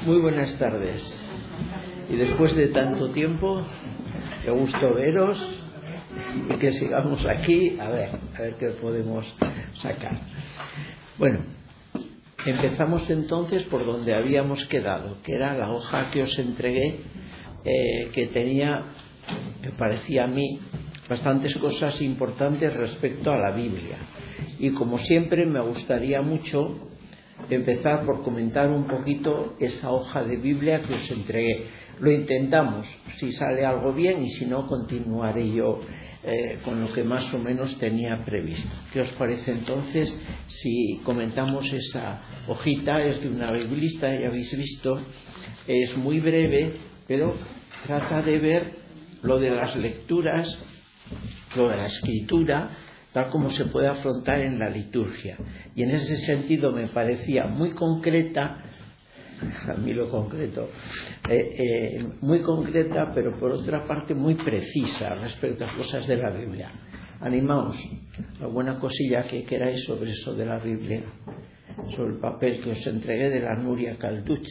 Muy buenas tardes. Y después de tanto tiempo, qué gusto veros y que sigamos aquí, a ver qué podemos sacar. Bueno, empezamos entonces por donde habíamos quedado, que era la hoja que os entregué, que tenía, me parecía a mí, bastantes cosas importantes respecto a la Biblia. Y como siempre me gustaría mucho empezar por comentar un poquito esa hoja de Biblia que os entregué. Lo intentamos, si sale algo bien, y si no, continuaré yo con lo que más o menos tenía previsto. ¿Qué os parece entonces si comentamos esa hojita? Es de una biblista, ya habéis visto, es muy breve, pero trata de ver lo de las lecturas, lo de la escritura, tal como se puede afrontar en la liturgia. Y en ese sentido me parecía muy concreta, a mí lo concreto, muy concreta, pero por otra parte muy precisa respecto a cosas de la Biblia. Animaos, alguna cosilla que queráis sobre eso de la Biblia, sobre el papel que os entregué de la Nuria Calduche.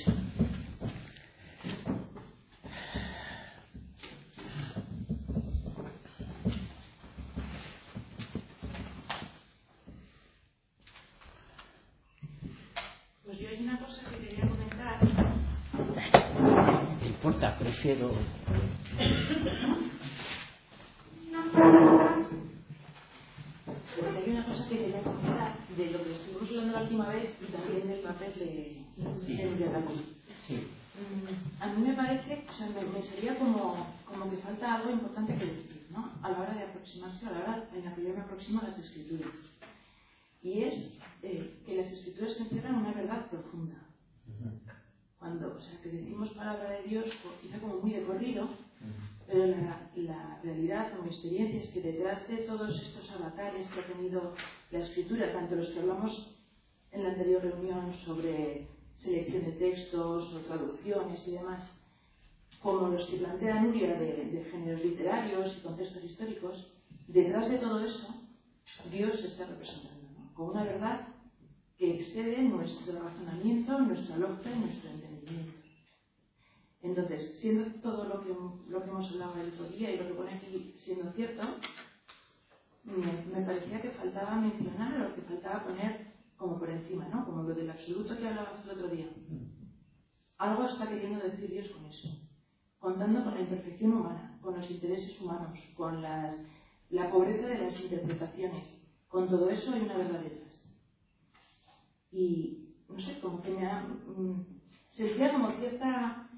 Prefiero. Hay una cosa que quería comentar de lo que estuvimos hablando la última vez y también del papel de Nuria. Sí. A mí me parece, o sea, me sería como que falta algo importante que decir, ¿no? A la hora de aproximarse, a la hora en la que yo me aproximo a las Escrituras. Y es que las Escrituras encierran una verdad profunda. Cuando, o sea, que decimos palabra de Dios, quizá como muy de corrido, pero la realidad o mi experiencia es que detrás de todos estos avatares que ha tenido la escritura, tanto los que hablamos en la anterior reunión sobre selección de textos o traducciones y demás, como los que plantea Nuria de géneros literarios y contextos históricos, detrás de todo eso Dios se está representando, ¿no? Con una verdad que excede nuestro razonamiento, nuestra lógica y nuestro entendimiento. Entonces, siendo todo lo que hemos hablado el otro día y lo que pone aquí siendo cierto, me parecía que faltaba mencionar o que faltaba poner como por encima, ¿no? Como lo del absoluto que hablabas el otro día. Algo está queriendo decir Dios con eso, contando con la imperfección humana, con los intereses humanos, con la pobreza de las interpretaciones. Con todo eso hay una verdad detrás. Y, no sé, como que sentía como cierta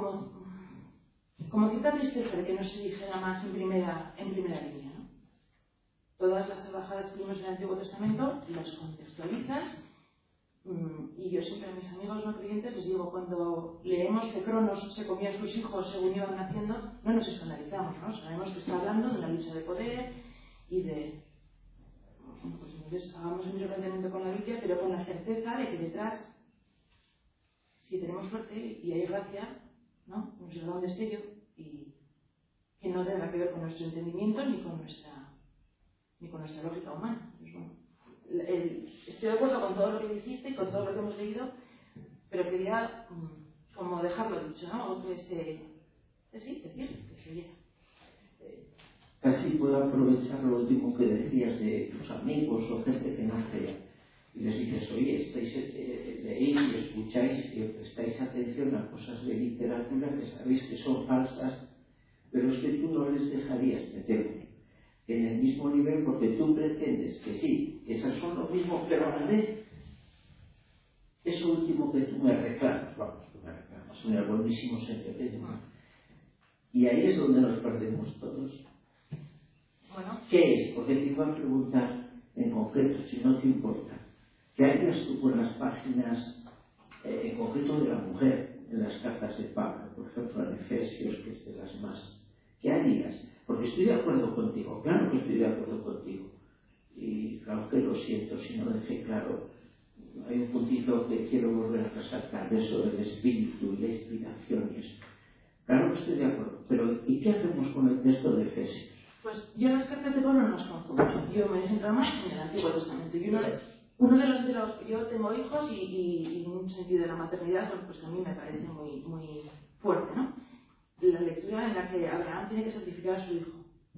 tristeza de que no se dijera más en primera línea, ¿no? Todas las salvajadas que vimos en el Antiguo Testamento las contextualizas, y yo siempre a mis amigos no creyentes les digo, cuando leemos que Cronos se comía a sus hijos según iban naciendo, no nos escandalizamos, ¿no? Sabemos que está hablando de una lucha de poder y de... Pues entonces hagamos el mismo planteamiento con la Biblia, pero con la certeza de que detrás, si tenemos suerte y hay gracia, ¿no? Nos llega un destello y que no tenga que ver con nuestro entendimiento ni con nuestra lógica humana. Pues bueno, estoy de acuerdo con todo lo que dijiste y con todo lo que hemos leído, pero quería como dejarlo dicho, ¿no? O que que se oyera. Casi puedo aprovechar lo último que decías de tus amigos o gente que no crea. Y les dices, oye, leéis y escucháis y prestáis atención a cosas de literatura que sabéis que son falsas, pero es que tú no les dejarías meter en el mismo nivel porque tú pretendes que sí, que esas son lo mismo, pero a la vez eso último que tú me reclamas, en el buenísimo sentido. Y ahí es donde nos perdemos todos. Bueno. ¿Qué es? Porque te iba a preguntar en concreto, si no te importa, ¿qué harías tú con las páginas en concreto de la mujer en las cartas de Pablo, por ejemplo en Efesios, que es de las más? ¿Qué harías? Porque estoy de acuerdo contigo, claro que estoy de acuerdo contigo, y claro que lo siento si no dejé claro. Hay un puntito que quiero volver a resaltar, de eso del espíritu y la inspiración y eso. Claro que estoy de acuerdo, pero ¿y qué hacemos con el texto de Efesios? Pues yo las cartas de Pablo no las conozco mucho. Yo me he centrado más en el Antiguo Testamento. Y uno de los yo tengo hijos y un sentido de la maternidad pues que a mí me parece muy fuerte, ¿no? La lectura en la que Abraham tiene que sacrificar a su hijo.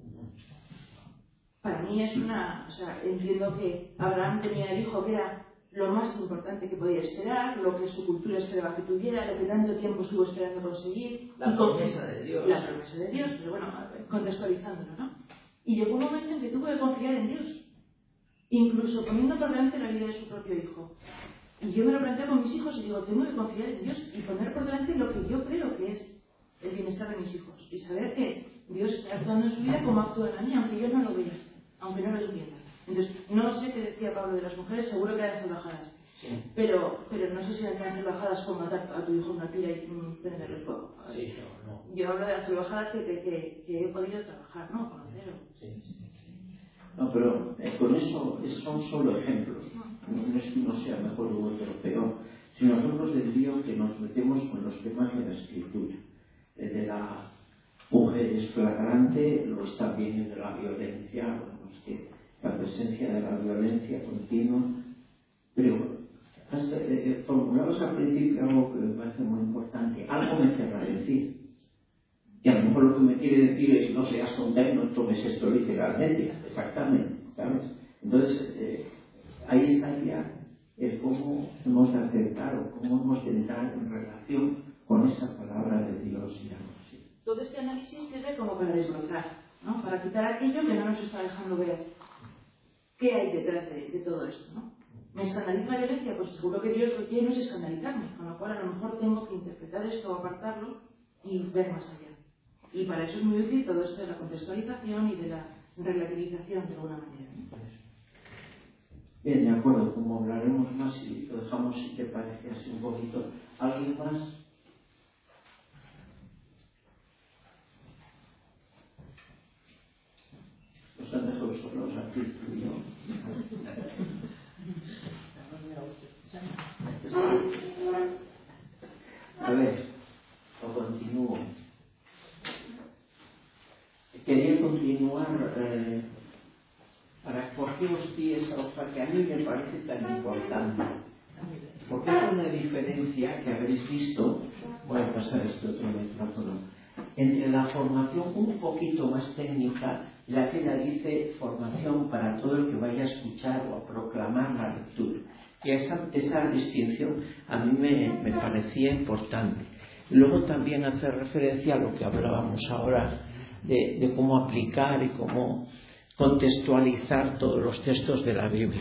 Para mí es o sea, entiendo que Abraham tenía el hijo que era lo más importante que podía esperar, lo que su cultura esperaba que tuviera, lo que tanto tiempo estuvo esperando conseguir. La promesa de Dios. La promesa de Dios, pero bueno, contextualizándolo, ¿no? Y llegó un momento en que tuvo que confiar en Dios, incluso poniendo por delante la vida de su propio hijo. Y yo me lo planteo con mis hijos y digo, tengo que confiar en Dios y poner por delante lo que yo creo que es el bienestar de mis hijos. Y saber que Dios está actuando en su vida como actúa en la mía, aunque yo no lo vea, aunque no lo entienda. Entonces, no sé qué decía Pablo de las mujeres, seguro que eran salvajadas. Sí. Pero no sé si eran salvajadas como matar a tu hijo una tira y prenderle fuego. Sí, no. Yo hablo de las salvajadas que he podido trabajar, ¿no? Conocer. Sí. No, pero con eso son solo ejemplos. No es que uno sea mejor u otro peor, sino ejemplos del lío que nos metemos con los temas de la escritura. De la mujer es flagrante, lo es también el de la violencia, bueno, es que la presencia de la violencia continua. Pero formulabas al principio algo que me parece muy importante. Algo me querrá decir. Y a lo mejor lo que me quiere decir es: no seas tonta y no tomes esto literalmente. Exactamente, ¿sabes? Entonces, ahí estaría el cómo hemos de aceptar o cómo hemos de entrar en relación con esa palabra de Dios y algo así. Todo este análisis sirve como para desbrozar, ¿no? Para quitar aquello que no nos está dejando ver qué hay detrás de todo esto, ¿no? ¿Me escandaliza la violencia? Pues seguro que Dios lo que quiere no es escandalizarme, con lo cual a lo mejor tengo que interpretar esto o apartarlo y ver más allá. Y para eso es muy útil todo esto de la contextualización y de la relativización de alguna manera. Bien, de acuerdo, como hablaremos más y lo dejamos, si te parece, así un poquito. ¿Alguien más? Los han dejado solos aquí, tú y yo. A ver, o continúo. Quería continuar ¿por qué os di esa hoja que a mí me parece tan importante? Porque hay una diferencia que habréis visto, voy a pasar este otro micrófono, entre la formación un poquito más técnica y la que la dice formación para todo el que vaya a escuchar o a proclamar la lectura. Y esa distinción a mí me parecía importante. Luego también hace referencia a lo que hablábamos ahora de cómo aplicar y cómo contextualizar todos los textos de la Biblia.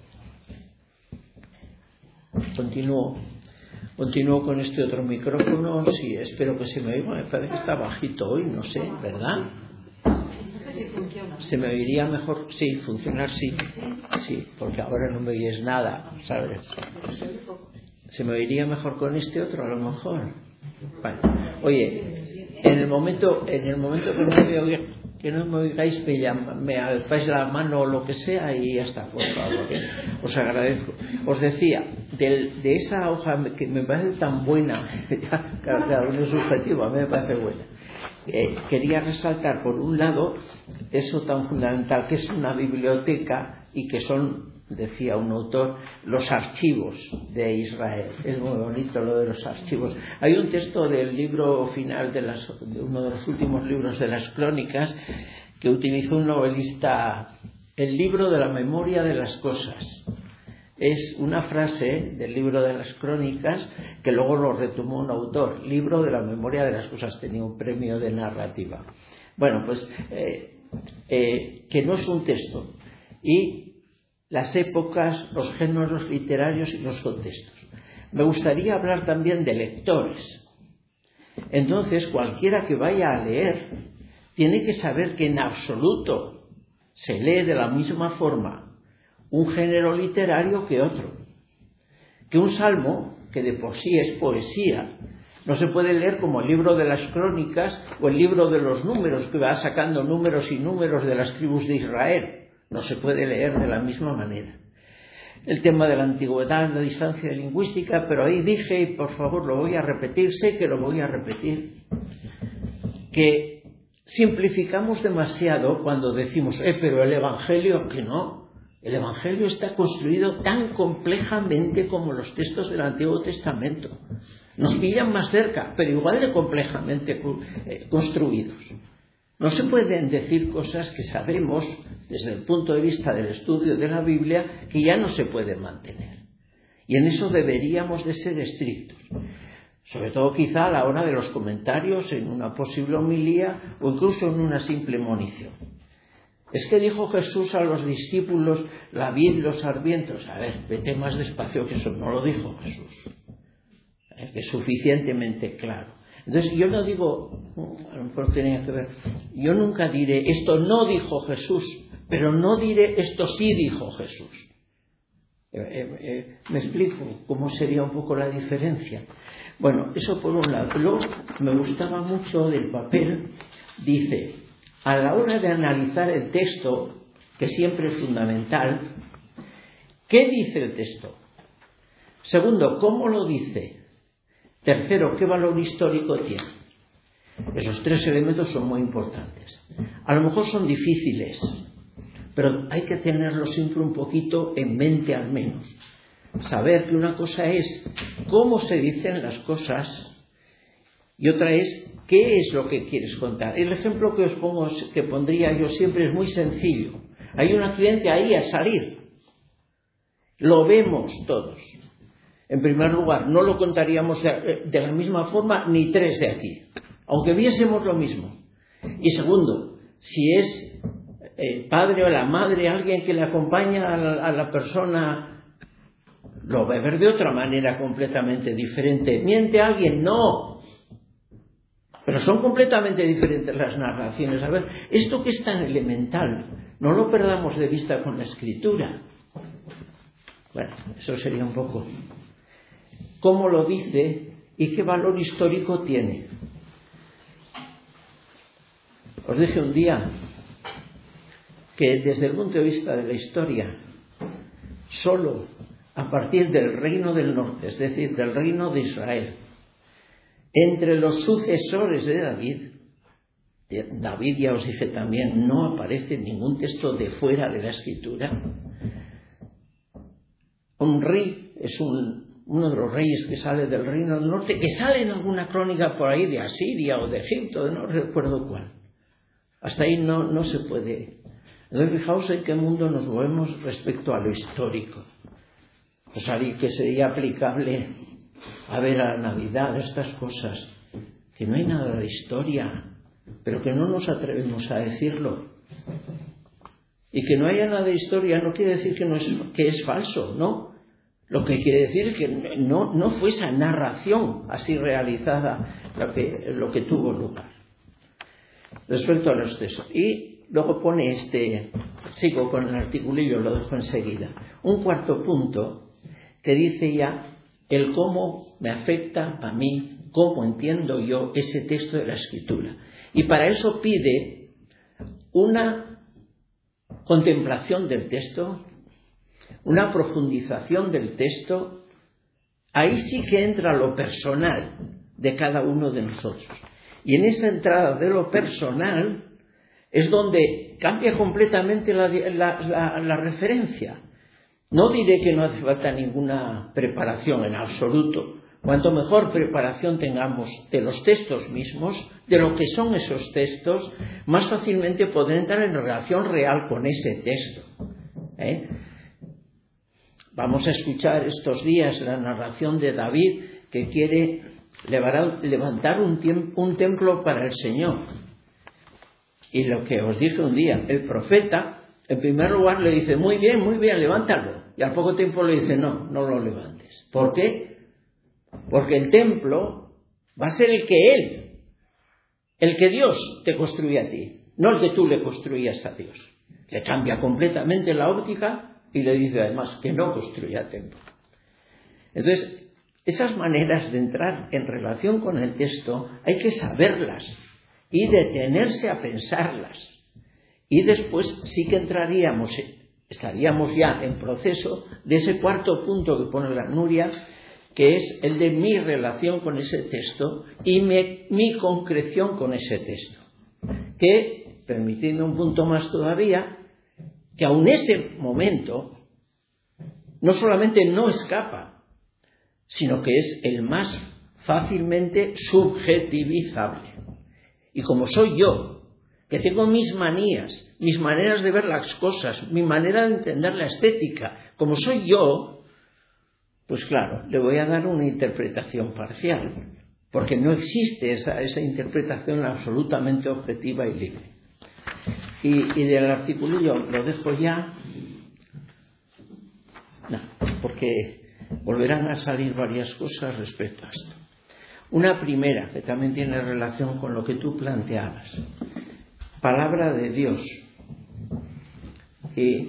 Continúo con este otro micrófono. Sí, espero que se me oiga. Me parece que está bajito hoy, no sé, ¿verdad? ¿Se me oiría mejor? Sí, funcionar sí. Sí, porque ahora no me oyes nada, ¿sabes? ¿Se me oiría mejor con este otro a lo mejor? Vale. Oye, en el momento que no me oigáis, me alzáis la mano o lo que sea y ya está, por favor, os agradezco. Os decía, de esa hoja que me parece tan buena, cada uno es subjetivo, a mí me parece buena, quería resaltar por un lado eso tan fundamental que es una biblioteca y que son, decía un autor, los archivos de Israel. Es muy bonito lo de los archivos. Hay un texto del libro final de uno de los últimos libros de las Crónicas que utilizó un novelista, el libro de la memoria de las cosas. Es una frase del libro de las Crónicas que luego lo retomó un autor, libro de la memoria de las cosas, tenía un premio de narrativa. Bueno, pues que no es un texto, y las épocas, los géneros literarios y los contextos. Me gustaría hablar también de lectores. Entonces, cualquiera que vaya a leer tiene que saber que en absoluto se lee de la misma forma un género literario que otro. Que un salmo, que de por sí es poesía, no se puede leer como el libro de las Crónicas o el libro de los números, que va sacando números y números de las tribus de Israel. No se puede leer de la misma manera. El tema de la antigüedad, la distancia lingüística, pero ahí dije, y por favor lo voy a repetir, sé que lo voy a repetir, que simplificamos demasiado cuando decimos, pero el Evangelio, que no, El Evangelio está construido tan complejamente como los textos del Antiguo Testamento. Nos pillan más cerca, pero igual de complejamente construidos. No se pueden decir cosas que sabemos, desde el punto de vista del estudio de la Biblia, que ya no se pueden mantener. Y en eso deberíamos de ser estrictos. Sobre todo quizá a la hora de los comentarios en una posible homilía o incluso en una simple monición. Es que dijo Jesús a los discípulos, la vid, los sarmientos. A ver, vete más despacio que eso, no lo dijo Jesús. Que es suficientemente claro. Entonces yo no digo, a lo mejor tenía que ver, yo nunca diré, esto no dijo Jesús, pero no diré, esto sí dijo Jesús. ¿Me explico cómo sería un poco la diferencia? Bueno, eso por un lado. Luego me gustaba mucho del papel, dice, a la hora de analizar el texto, que siempre es fundamental, ¿qué dice el texto? Segundo, ¿cómo lo dice? Tercero, ¿qué valor histórico tiene? Esos tres elementos son muy importantes. A lo mejor son difíciles, pero hay que tenerlos siempre un poquito en mente al menos. Saber que una cosa es cómo se dicen las cosas y otra es qué es lo que quieres contar. El ejemplo que os pongo, que pondría yo siempre es muy sencillo. Hay un accidente ahí a salir. Lo vemos todos. En primer lugar, no lo contaríamos de la misma forma ni tres de aquí, aunque viésemos lo mismo. Y segundo, si es el padre o la madre, alguien que le acompaña a la persona, lo va a ver de otra manera completamente diferente. ¿Miente alguien? No. Pero son completamente diferentes las narraciones. A ver, esto que es tan elemental, no lo perdamos de vista con la Escritura. Bueno, eso sería un poco cómo lo dice y qué valor histórico tiene. Os dije un día que desde el punto de vista de la historia, solo a partir del reino del norte, es decir, del reino de Israel, entre los sucesores de David, ya os dije también, no aparece ningún texto de fuera de la Escritura. Un rey es uno de los reyes que sale del reino del norte, que sale en alguna crónica por ahí de Asiria o de Egipto, no recuerdo cuál. Hasta ahí no se puede. Entonces fijaos en qué mundo nos movemos respecto a lo histórico. Pues ahí que sería aplicable a ver a la Navidad, estas cosas, que no hay nada de historia, pero que no nos atrevemos a decirlo. Y que no haya nada de historia no quiere decir que es falso, ¿no? Lo que quiere decir es que no fue esa narración así realizada lo que tuvo lugar. Respecto a los textos. Y luego pone sigo con el articulillo, lo dejo enseguida. Un cuarto punto que dice ya el cómo me afecta a mí, cómo entiendo yo ese texto de la Escritura. Y para eso pide una contemplación del texto, una profundización del texto. Ahí sí que entra lo personal de cada uno de nosotros. Y en esa entrada de lo personal es donde cambia completamente la referencia. No diré que no hace falta ninguna preparación en absoluto. Cuanto mejor preparación tengamos de los textos mismos, de lo que son esos textos, más fácilmente podrán entrar en relación real con ese texto. Vamos a escuchar estos días la narración de David, que quiere levantar un templo para el Señor. Y lo que os dije un día, el profeta, en primer lugar le dice, muy bien, levántalo. Y al poco tiempo le dice, no lo levantes. ¿Por qué? Porque el templo va a ser el que Dios te construye a ti, no el que tú le construyas a Dios. Le cambia completamente la óptica y le dice además que no construya templo. Entonces, esas maneras de entrar en relación con el texto hay que saberlas y detenerse a pensarlas. Y después sí que estaríamos ya en proceso de ese cuarto punto que pone la Nuria, que es el de mi relación con ese texto y mi concreción con ese texto. Que, permitiendo un punto más todavía, que aun ese momento no solamente no escapa, sino que es el más fácilmente subjetivizable. Y como soy yo, que tengo mis manías, mis maneras de ver las cosas, mi manera de entender la estética, como soy yo, pues claro, le voy a dar una interpretación parcial, porque no existe esa interpretación absolutamente objetiva y libre. Y del articulillo lo dejo ya, no, porque volverán a salir varias cosas respecto a esto. Una primera, que también tiene relación con lo que tú planteabas, palabra de Dios. Y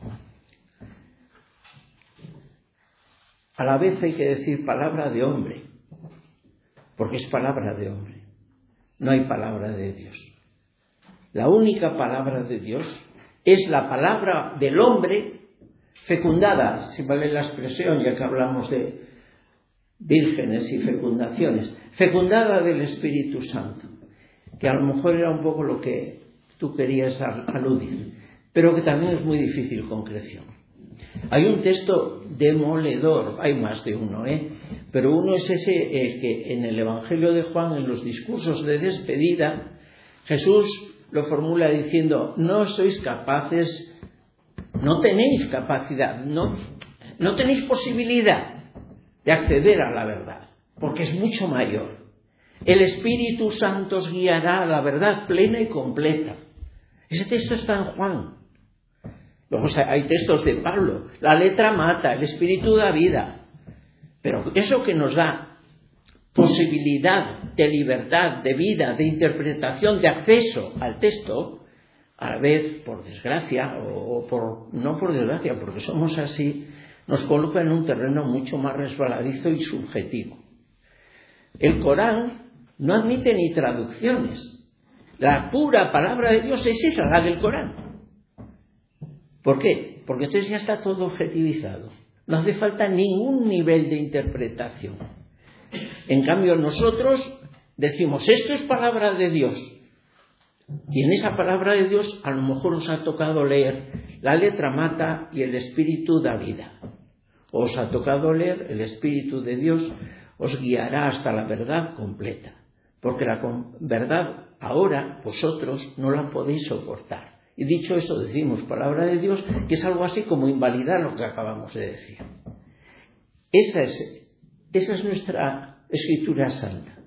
a la vez hay que decir palabra de hombre, porque es palabra de hombre, no hay palabra de Dios. La única palabra de Dios es la palabra del hombre fecundada, si vale la expresión, ya que hablamos de vírgenes y fecundaciones, fecundada del Espíritu Santo, que a lo mejor era un poco lo que tú querías aludir, pero que también es muy difícil concreción. Hay un texto demoledor, hay más de uno, pero uno es ese que en el Evangelio de Juan, en los discursos de despedida, Jesús lo formula diciendo: no sois capaces, no tenéis capacidad, no tenéis posibilidad de acceder a la verdad, porque es mucho mayor. El Espíritu Santo os guiará a la verdad plena y completa. Ese texto está en Juan. Luego hay textos de Pablo. La letra mata, el Espíritu da vida. Pero eso que nos da posibilidad de libertad, de vida, de interpretación, de acceso al texto, a la vez, por desgracia, no por desgracia, porque somos así, nos coloca en un terreno mucho más resbaladizo y subjetivo. El Corán no admite ni traducciones. La pura palabra de Dios es esa, la del Corán. ¿Por qué? Porque entonces ya está todo objetivizado. No hace falta ningún nivel de interpretación. En cambio, nosotros decimos: esto es palabra de Dios. Y en esa palabra de Dios a lo mejor os ha tocado leer: la letra mata y el Espíritu da vida. O os ha tocado leer: el Espíritu de Dios os guiará hasta la verdad completa. Porque la verdad ahora vosotros no la podéis soportar. Y dicho eso, decimos palabra de Dios, que es algo así como invalidar lo que acabamos de decir. Esa es nuestra Escritura Santa.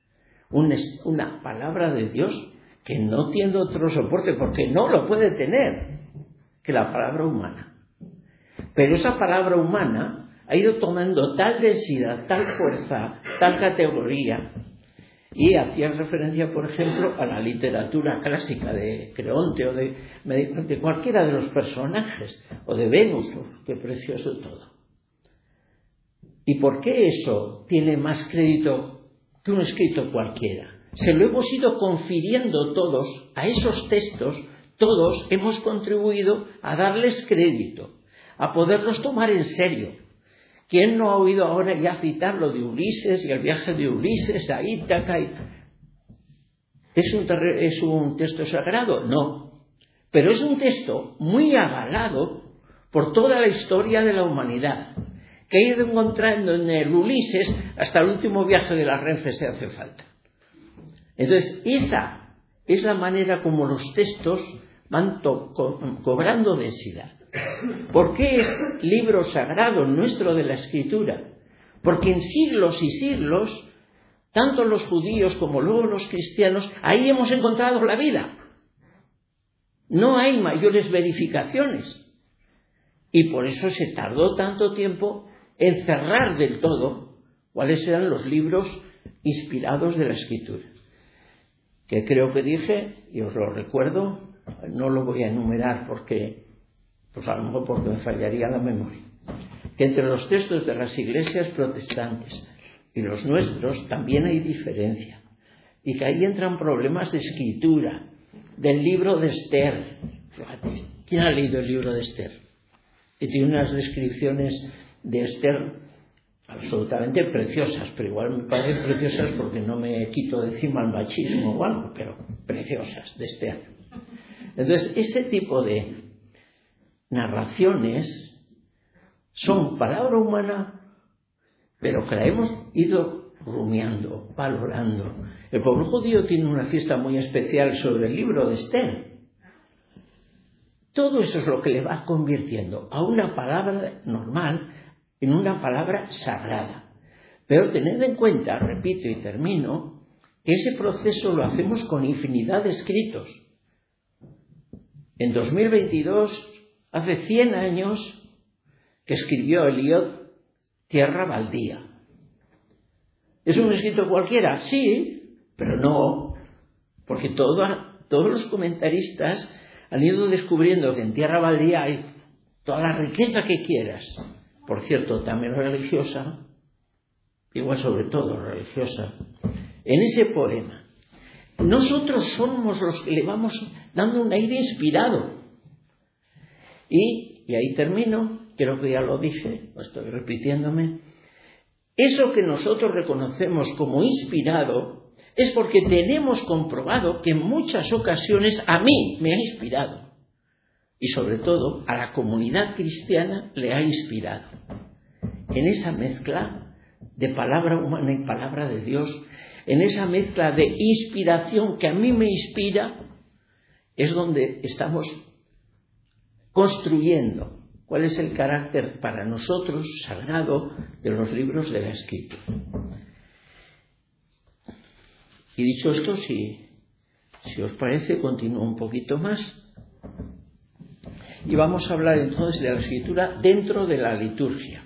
Una palabra de Dios que no tiene otro soporte, porque no lo puede tener, que la palabra humana. Pero esa palabra humana ha ido tomando tal densidad, tal fuerza, tal categoría. Y hacían referencia, por ejemplo, a la literatura clásica de Creonte o de cualquiera de los personajes, o de Venus, qué precioso todo. ¿Y por qué eso tiene más crédito que un escrito cualquiera? Se lo hemos ido confiriendo todos a esos textos, todos hemos contribuido a darles crédito, a poderlos tomar en serio. ¿Quién no ha oído ahora ya citar lo de Ulises y el viaje de Ulises a Ítaca? ¿Es un texto sagrado? No. Pero es un texto muy avalado por toda la historia de la humanidad, que ha ido encontrando en el Ulises hasta el último viaje de la Renfe, si hace falta. Entonces, esa es la manera como los textos van cobrando densidad. ¿Por qué es libro sagrado nuestro de la Escritura? Porque en siglos y siglos, tanto los judíos como luego los cristianos, ahí hemos encontrado la vida. No hay mayores verificaciones. Y por eso se tardó tanto tiempo en cerrar del todo cuáles eran los libros inspirados de la Escritura. Que creo que dije, y os lo recuerdo, no lo voy a enumerar porque, pues a lo mejor porque me fallaría la memoria, que entre los textos de las iglesias protestantes y los nuestros también hay diferencia, y que ahí entran problemas de escritura, del libro de Esther. Fíjate, ¿quién ha leído el libro de Esther? Que tiene unas descripciones de Esther absolutamente preciosas, pero igual me parecen preciosas porque no me quito de encima el machismo o algo, pero preciosas de Esther. Entonces, ese tipo de narraciones son palabra humana, pero que la hemos ido rumiando, valorando. El pueblo judío tiene una fiesta muy especial sobre el libro de Esther. Todo eso es lo que le va convirtiendo a una palabra normal en una palabra sagrada. Pero tened en cuenta, repito y termino, que ese proceso lo hacemos con infinidad de escritos. En 2022, hace 100 años, que escribió Eliot Tierra Baldía. ¿Es un escrito cualquiera? Sí, pero no, porque todos los comentaristas han ido descubriendo que en Tierra Baldía hay toda la riqueza que quieras, por cierto, también religiosa, igual sobre todo religiosa, en ese poema. Nosotros somos los que le vamos dando un aire inspirado. Y ahí termino, creo que ya lo dije, estoy repitiéndome. Eso que nosotros reconocemos como inspirado es porque tenemos comprobado que en muchas ocasiones a mí me ha inspirado. Y sobre todo a la comunidad cristiana le ha inspirado. En esa mezcla de palabra humana y palabra de Dios, en esa mezcla de inspiración que a mí me inspira, es donde estamos construyendo cuál es el carácter para nosotros sagrado de los libros de la Escritura. Y dicho esto, si os parece, continúo un poquito más. Y vamos a hablar entonces de la Escritura dentro de la liturgia.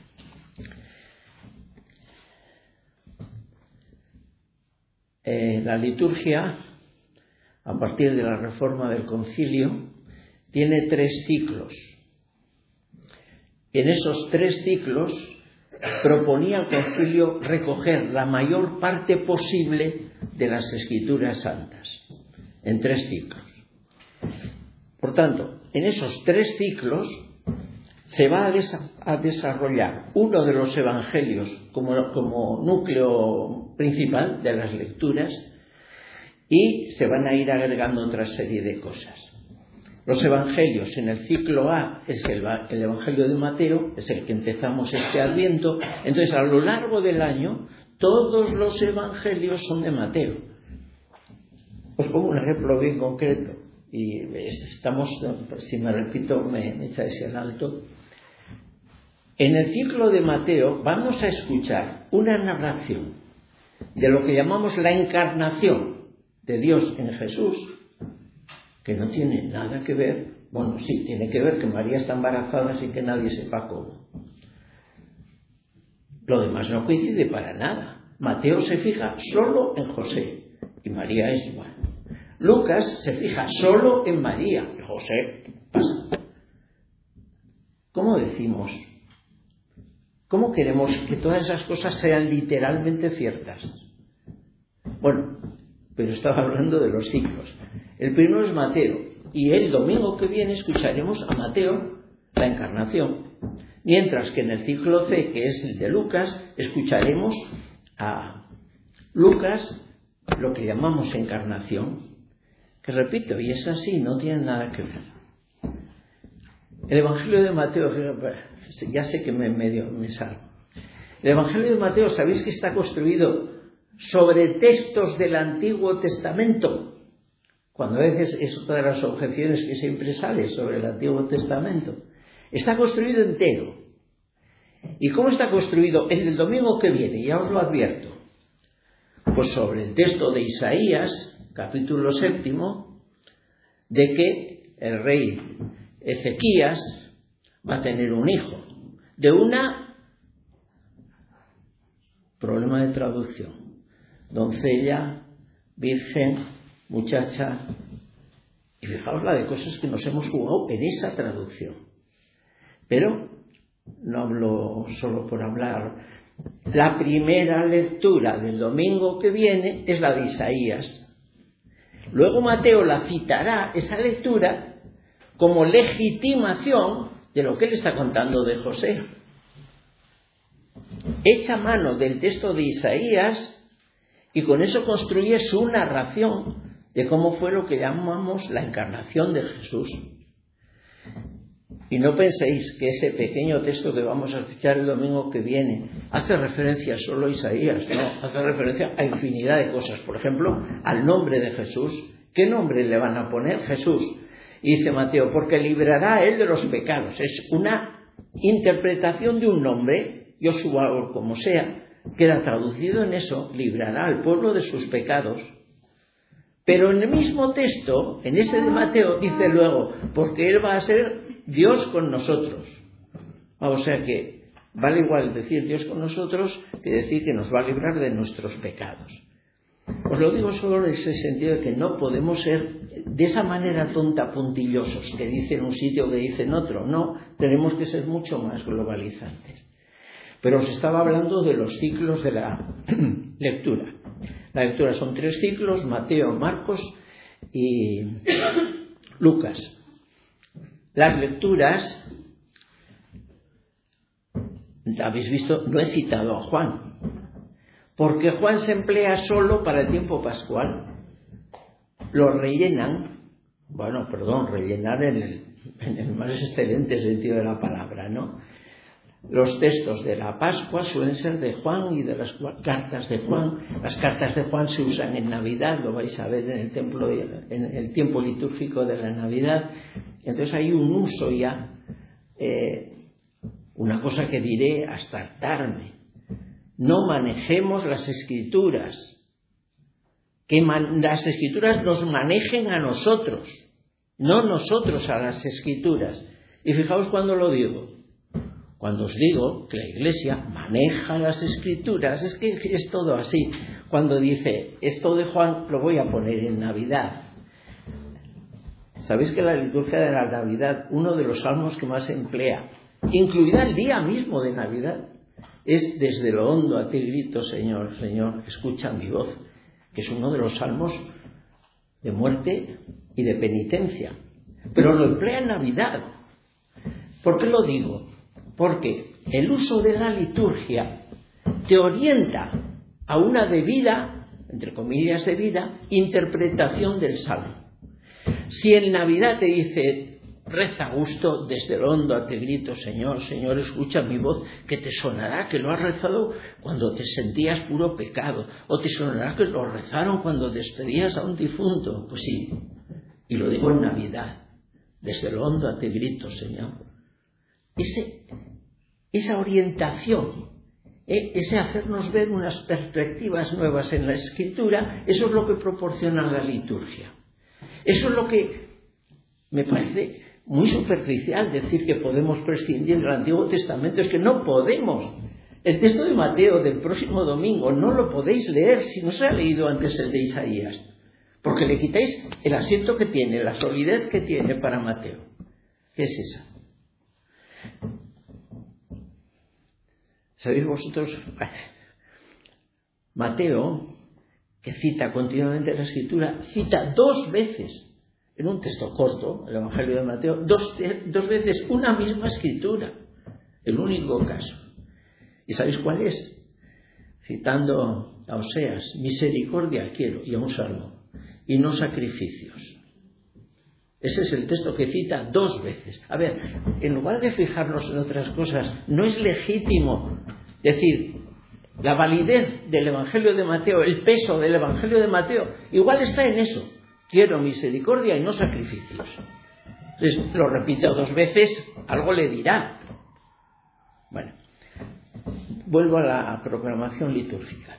La liturgia, a partir de la reforma del concilio, tiene 3 ciclos. En esos 3 ciclos proponía el concilio recoger la mayor parte posible de las Escrituras santas, en 3 ciclos. Por tanto, en esos 3 ciclos se va a desarrollar uno de los evangelios como núcleo principal de las lecturas y se van a ir agregando otra serie de cosas. Los evangelios en el ciclo A es el evangelio de Mateo, es el que empezamos este Adviento. Entonces, a lo largo del año, todos los evangelios son de Mateo. Os pongo un ejemplo bien concreto. Y estamos, si me repito, me echáis el alto. En el ciclo de Mateo vamos a escuchar una narración de lo que llamamos la encarnación de Dios en Jesús, que no tiene nada que ver, bueno, sí, tiene que ver que María está embarazada sin que nadie sepa cómo. Lo demás no coincide para nada. Mateo se fija solo en José y María es igual. Lucas se fija solo en María y José pasa. ¿Cómo decimos? ¿Cómo queremos que todas esas cosas sean literalmente ciertas? Bueno, pero estaba hablando de los ciclos. El primero es Mateo, y el domingo que viene escucharemos a Mateo, la encarnación. Mientras que en el ciclo C, que es el de Lucas, escucharemos a Lucas, lo que llamamos encarnación. Que repito, y es así, no tiene nada que ver. El Evangelio de Mateo, ya sé que me salgo. El Evangelio de Mateo, ¿sabéis que está construido sobre textos del Antiguo Testamento? Cuando a veces es otra de las objeciones que siempre sale sobre el Antiguo Testamento. Está construido entero. ¿Y cómo está construido? En el domingo que viene, ya os lo advierto. Pues sobre el texto de Isaías, capítulo 7, de que el rey Ezequías va a tener un hijo. De una, problema de traducción, doncella, virgen, muchacha, y fijaos la de cosas que nos hemos jugado en esa traducción. Pero no hablo solo por hablar. La primera lectura del domingo que viene es la de Isaías. Luego Mateo la citará, esa lectura, como legitimación de lo que él está contando de José. Echa mano del texto de Isaías y con eso construye su narración de cómo fue lo que llamamos la encarnación de Jesús. Y no penséis que ese pequeño texto que vamos a escuchar el domingo que viene hace referencia solo a Isaías, no, hace referencia a infinidad de cosas. Por ejemplo, al nombre de Jesús. ¿Qué nombre le van a poner? Jesús. Y dice Mateo, porque librará a él de los pecados. Es una interpretación de un nombre, Yoshua o como sea, queda traducido en eso, librará al pueblo de sus pecados. Pero en el mismo texto, en ese de Mateo, dice luego, porque él va a ser Dios con nosotros. O sea que vale igual decir Dios con nosotros que decir que nos va a librar de nuestros pecados. Os lo digo solo en ese sentido de que no podemos ser de esa manera tonta puntillosos, que dicen un sitio que dicen otro. No, tenemos que ser mucho más globalizantes. Pero os estaba hablando de los ciclos de la lectura. La lectura son 3 ciclos, Mateo, Marcos y Lucas. Las lecturas, habéis visto, no he citado a Juan, porque Juan se emplea solo para el tiempo pascual. Lo rellenan, rellenar en el más excelente sentido de la palabra, ¿no? Los textos de la Pascua suelen ser de Juan y de las cartas de Juan. Las cartas de Juan se usan en Navidad, lo vais a ver en el templo, en el tiempo litúrgico de la Navidad. Entonces hay un uso ya, una cosa que diré hasta hartarme. No manejemos las Escrituras, que las Escrituras nos manejen a nosotros, no nosotros a las Escrituras. Y fijaos cuando lo digo. Cuando os digo que la Iglesia maneja las Escrituras, es que es todo así. Cuando dice, esto de Juan lo voy a poner en Navidad. ¿Sabéis que la liturgia de la Navidad, uno de los salmos que más se emplea, incluida el día mismo de Navidad, es desde lo hondo a ti grito, Señor, Señor, escucha mi voz, que es uno de los salmos de muerte y de penitencia. Pero lo emplea en Navidad. ¿Por qué lo digo? Porque el uso de la liturgia te orienta a una debida, entre comillas debida, interpretación del salmo. Si en Navidad te dice, reza a gusto, desde el hondo a te grito, Señor, Señor, escucha mi voz, que te sonará que lo has rezado cuando te sentías puro pecado, o te sonará que lo rezaron cuando despedías a un difunto. Pues sí, y lo digo en Navidad, desde el hondo a te grito, Señor. Esa orientación, ese hacernos ver unas perspectivas nuevas en la Escritura, eso es lo que proporciona la liturgia. Eso es lo que me parece muy superficial decir que podemos prescindir del Antiguo Testamento. Es que no podemos. El texto de Mateo del próximo domingo no lo podéis leer si no se ha leído antes el de Isaías, porque le quitáis el asiento que tiene, la solidez que tiene para Mateo. ¿Qué es esa? ¿Sabéis vosotros? Mateo, que cita continuamente la Escritura, cita 2 veces, en un texto corto, el Evangelio de Mateo, dos veces una misma Escritura, el único caso. ¿Y sabéis cuál es? Citando a Oseas, misericordia quiero, y a un salmo, y no sacrificios. Ese es el texto que cita 2 veces. A ver, en lugar de fijarnos en otras cosas, no es legítimo decir la validez del Evangelio de Mateo, el peso del Evangelio de Mateo, igual está en eso. Quiero misericordia y no sacrificios. Entonces, lo repito 2 veces, algo le dirá. Bueno, vuelvo a la programación litúrgica.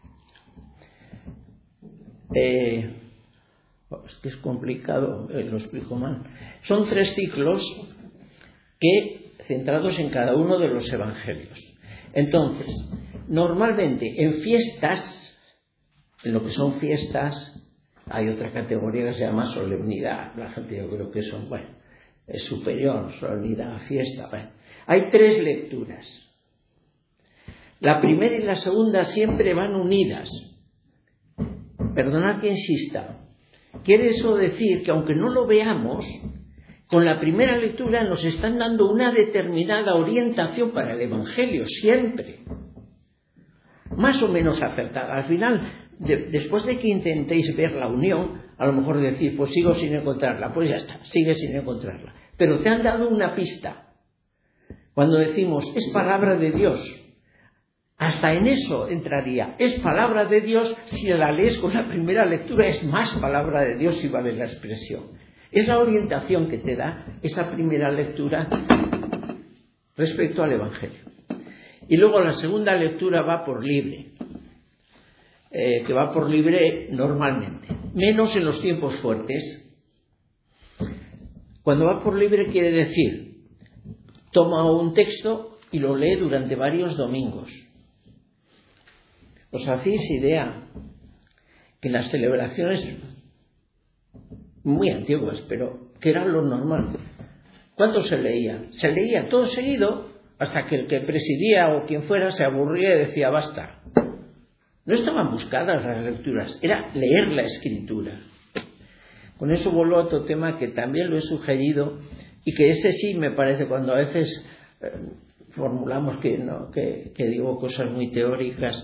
Es que es complicado, lo explico mal. Son 3 ciclos centrados en cada uno de los evangelios. Entonces, normalmente en fiestas, en lo que son fiestas, hay otra categoría que se llama solemnidad. La gente, yo creo que eso, es superior, solemnidad, fiesta. Hay 3 lecturas. La primera y la segunda siempre van unidas. Perdonad que insista. Quiere eso decir que aunque no lo veamos, con la primera lectura nos están dando una determinada orientación para el Evangelio, siempre. Más o menos acertada. Al final, después de que intentéis ver la unión, a lo mejor decir, pues sigo sin encontrarla, pues ya está, sigue sin encontrarla. pero te han dado una pista. Cuando decimos, es palabra de Dios, hasta en eso entraría. Es palabra de Dios si la lees con la primera lectura, es más palabra de Dios si vale la expresión. Es la orientación que te da esa primera lectura respecto al Evangelio. Y luego la segunda lectura va por libre, que va por libre normalmente, menos en los tiempos fuertes. Cuando va por libre quiere decir, toma un texto y lo lee durante varios domingos. ¿Os hacéis idea que las celebraciones muy antiguas, pero que era lo normal? ¿Cuánto se leía? Se leía todo seguido hasta que el que presidía o quien fuera se aburría y decía basta. No estaban buscadas las lecturas, era leer la Escritura. Con eso vuelvo a otro tema que también lo he sugerido y que ese sí me parece, cuando a veces formulamos que digo cosas muy teóricas,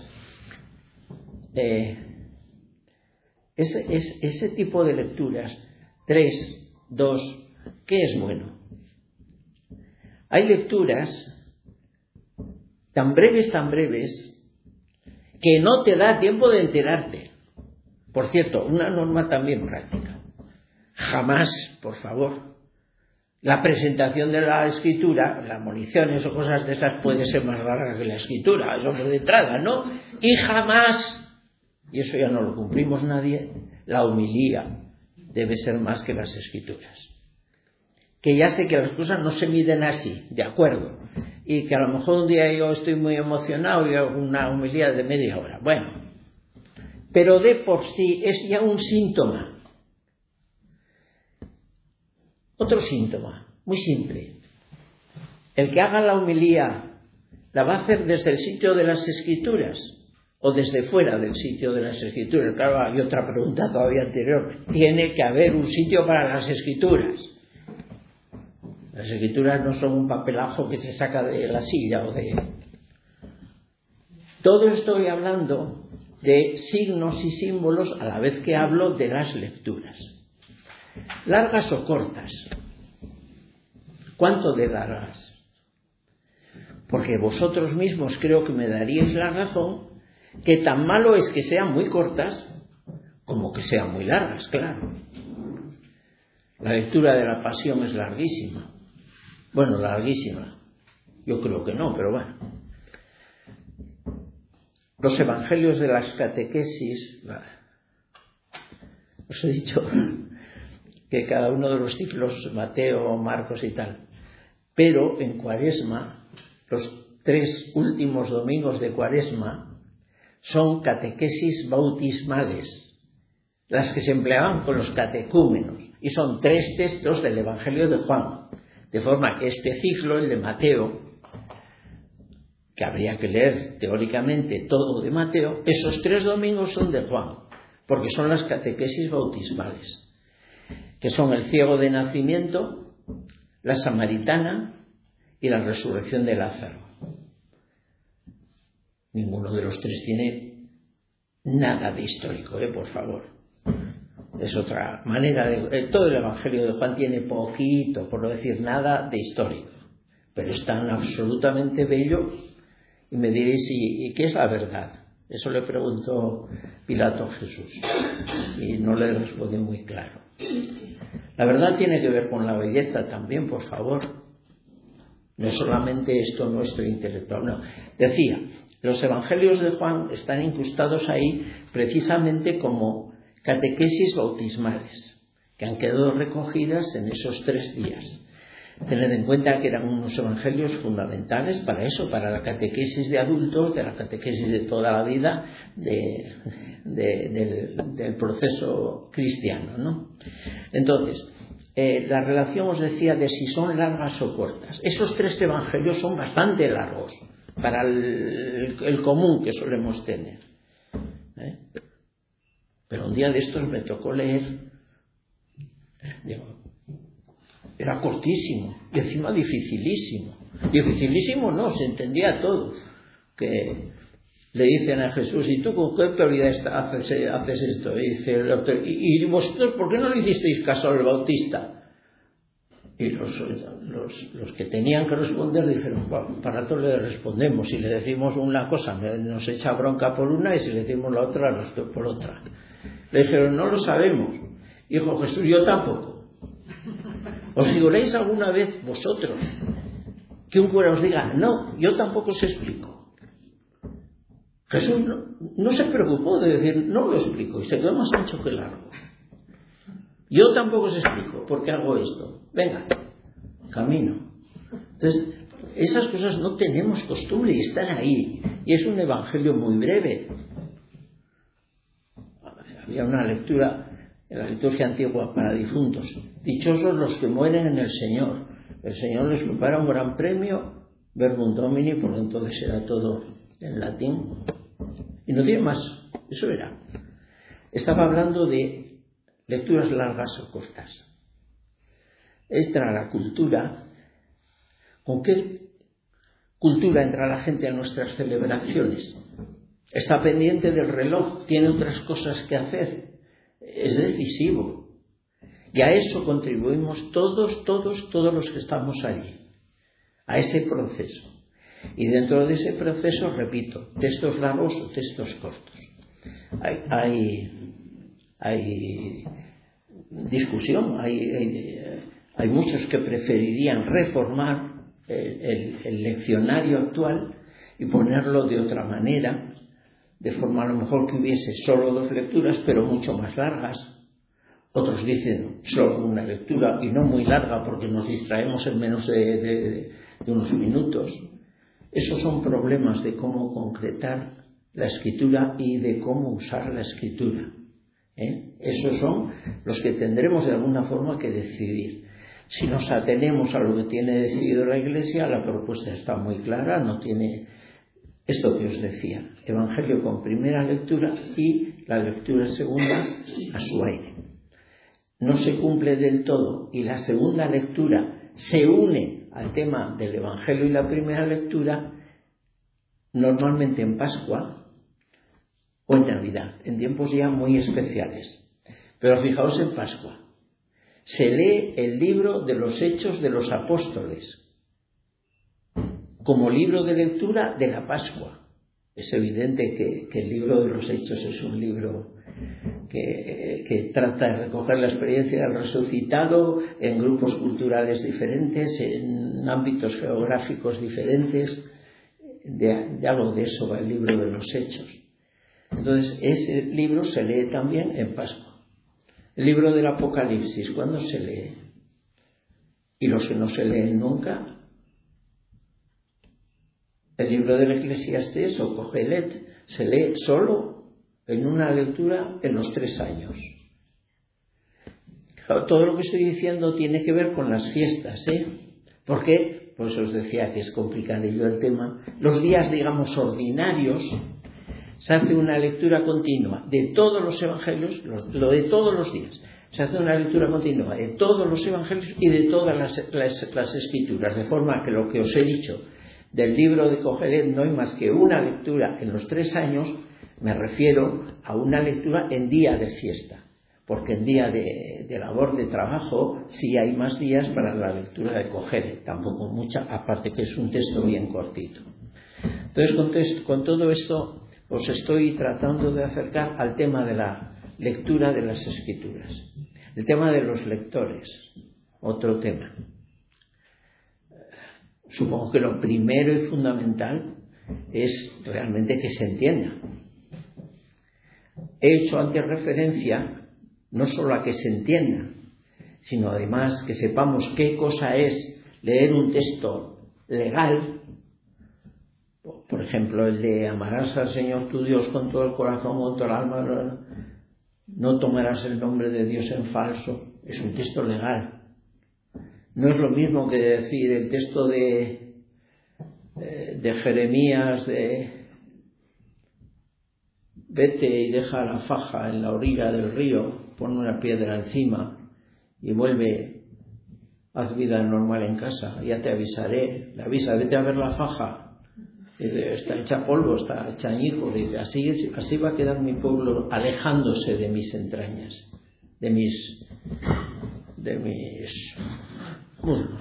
ese tipo de lecturas, 3, 2, ¿qué es bueno? Hay lecturas tan breves, que no te da tiempo de enterarte. Por cierto, una norma también práctica. Jamás, por favor, la presentación de la Escritura, las municiones o cosas de esas puede ser más larga que la Escritura, eso por de entrada, ¿no? Y jamás, y eso ya no lo cumplimos nadie, la homilía debe ser más que las Escrituras. Que ya sé que las cosas no se miden así, de acuerdo, y que a lo mejor un día yo estoy muy emocionado y hago una homilía de media hora, bueno, pero de por sí es ya un síntoma. Otro síntoma, muy simple. El que haga la homilía, ¿la va a hacer desde el sitio de las Escrituras o desde fuera del sitio de las Escrituras? Claro, hay otra pregunta todavía anterior. Tiene que haber un sitio para las Escrituras. Las Escrituras no son un papelajo que se saca de la silla o de... Todo estoy hablando de signos y símbolos a la vez que hablo de las lecturas. ¿Largas o cortas? ¿Cuánto de largas? Porque vosotros mismos creo que me daríais la razón que tan malo es que sean muy cortas como que sean muy largas, claro. La lectura de la Pasión es larguísima. Bueno, larguísima. Yo creo que no, pero bueno. Los evangelios de las catequesis, os he dicho que cada uno de los ciclos, Mateo, Marcos y tal, pero en Cuaresma, los 3 últimos domingos de Cuaresma son catequesis bautismales, las que se empleaban con los catecúmenos, y son 3 textos del Evangelio de Juan. De forma que este ciclo, el de Mateo, que habría que leer teóricamente todo de Mateo, esos 3 domingos son de Juan, porque son las catequesis bautismales, que son el ciego de nacimiento, la samaritana y la resurrección de Lázaro. Ninguno de los 3 tiene nada de histórico, por favor. Es otra manera de... Todo el Evangelio de Juan tiene poquito, por no decir nada, de histórico. Pero es tan absolutamente bello. Y me diréis, ¿y qué es la verdad? Eso le preguntó Pilato a Jesús. Y no le respondió muy claro. La verdad tiene que ver con la belleza también, por favor. No es solamente esto nuestro intelectual, no. Decía, los Evangelios de Juan están incrustados ahí precisamente como catequesis bautismales, que han quedado recogidas en esos 3 días. Tened en cuenta que eran unos evangelios fundamentales para eso, para la catequesis de adultos, de la catequesis de toda la vida, del proceso cristiano, ¿no? Entonces, la relación os decía de si son largas o cortas. Esos 3 evangelios son bastante largos para el común que solemos tener. Pero un día de estos me tocó leer, era cortísimo y encima dificilísimo. Dificilísimo no, se entendía todo. Que le dicen a Jesús, ¿y tú con qué autoridad haces esto? Y dice el doctor, ¿y vosotros por qué no le hicisteis caso al Bautista? Y los que tenían que responder dijeron, bueno, para todo le respondemos. Si le decimos una cosa nos echa bronca por una, y si le decimos la otra nos por otra. Le dijeron, no lo sabemos. Dijo Jesús, yo tampoco. ¿Os figuráis alguna vez vosotros que un cura os diga, no, yo tampoco os explico? Jesús no se preocupó de decir, no lo explico, y se quedó más ancho que largo. Yo tampoco os explico por qué hago esto. Venga, camino. Entonces, esas cosas no tenemos costumbre y están ahí. Y es un evangelio muy breve. Había una lectura en la liturgia antigua para difuntos. Dichosos los que mueren en el Señor. El Señor les prepara un gran premio, verbum domini, por entonces era todo en latín. Y no tiene más. Eso era. Estaba hablando de lecturas largas o cortas. Entra la cultura. ¿Con qué cultura entra la gente a nuestras celebraciones? Está pendiente del reloj, tiene otras cosas que hacer. Es decisivo. Y a eso contribuimos todos los que estamos allí. A ese proceso. Y dentro de ese proceso, repito, textos largos o textos cortos. Hay discusión, hay muchos que preferirían reformar el leccionario actual y ponerlo de otra manera, de forma a lo mejor que hubiese solo 2 lecturas, pero mucho más largas. Otros dicen solo una lectura y no muy larga porque nos distraemos en menos de unos minutos. Esos son problemas de cómo concretar la escritura y de cómo usar la escritura. Esos son los que tendremos de alguna forma que decidir. Si nos atenemos a lo que tiene decidido la Iglesia, la propuesta está muy clara, no tiene esto que os decía, Evangelio con primera lectura y la lectura segunda a su aire. No se cumple del todo y la segunda lectura se une al tema del Evangelio y la primera lectura normalmente en Pascua o en Navidad, en tiempos ya muy especiales. Pero fijaos en Pascua. Se lee el libro de los Hechos de los Apóstoles como libro de lectura de la Pascua. Es evidente que el libro de los Hechos es un libro que trata de recoger la experiencia del resucitado en grupos culturales diferentes, en ámbitos geográficos diferentes. De algo de eso va el libro de los Hechos. Entonces, ese libro se lee también en Pascua. El libro del Apocalipsis, ¿cuándo se lee? Y los que no se leen nunca. El libro del Eclesiastés o Cogelet se lee solo en una lectura en los 3 años. Todo lo que estoy diciendo tiene que ver con las fiestas, ¿Por qué? Pues os decía que es complicadillo el tema. Los días, digamos, ordinarios, se hace una lectura continua de todos los evangelios, lo de todos los días. Se hace una lectura continua de todos los evangelios y de todas las escrituras, de forma que lo que os he dicho del libro de Cogelet no hay más que una lectura en los 3 años. Me refiero a una lectura en día de fiesta, porque en día de labor de trabajo sí hay más días para la lectura de Cogelet, tampoco mucha, aparte que es un texto bien cortito. Entonces, con todo esto os estoy tratando de acercar al tema de la lectura de las escrituras, el tema de los lectores, otro tema. Supongo que lo primero y fundamental es realmente que se entienda. He hecho antes referencia no solo a que se entienda, sino además que sepamos qué cosa es leer un texto legal. Por ejemplo, el de amarás al Señor tu Dios con todo el corazón, con todo el alma, no tomarás el nombre de Dios en falso. Es un texto legal. No es lo mismo que decir el texto de Jeremías de vete y deja la faja en la orilla del río, pon una piedra encima y vuelve, haz vida normal en casa, ya te avisaré. Le avisa, vete a ver la faja, dice, está hecha polvo, está hecha añicos, dice, así va a quedar mi pueblo alejándose de mis entrañas, de mis muslos.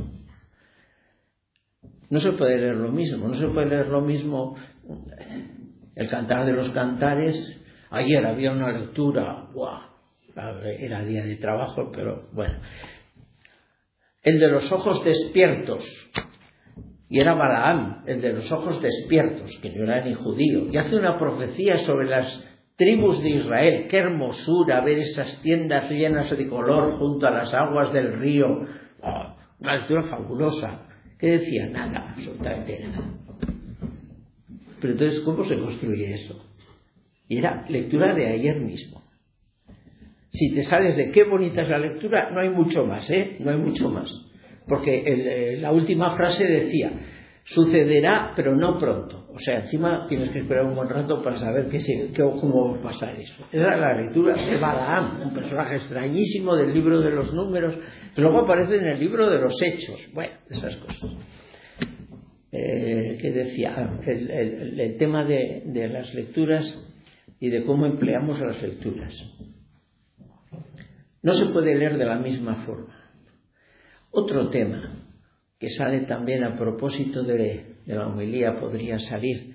No se puede leer lo mismo, no se puede leer lo mismo el Cantar de los Cantares. Ayer había una lectura, ¡buah! Era día de trabajo, pero bueno. El de los ojos despiertos, y era Balaam, el de los ojos despiertos, que no era ni judío, y hace una profecía sobre las tribus de Israel. Qué hermosura ver esas tiendas llenas de color junto a las aguas del río. ¡Oh! Una lectura fabulosa. ¿Qué decía? Nada, absolutamente nada. Pero entonces, ¿cómo se construye eso? Y era lectura de ayer mismo. Si te sales de qué bonita es la lectura, no hay mucho más, no hay mucho más. Porque la última frase decía, sucederá, pero no pronto. O sea, encima tienes que esperar un buen rato para saber cómo va a pasar eso. Esa es la lectura de Balaam, un personaje extrañísimo del libro de los Números, que luego aparece en el libro de los Hechos. Bueno, esas cosas. Que decía, el tema de las lecturas y de cómo empleamos las lecturas. No se puede leer de la misma forma. Otro tema que sale también a propósito de la homilía podría salir.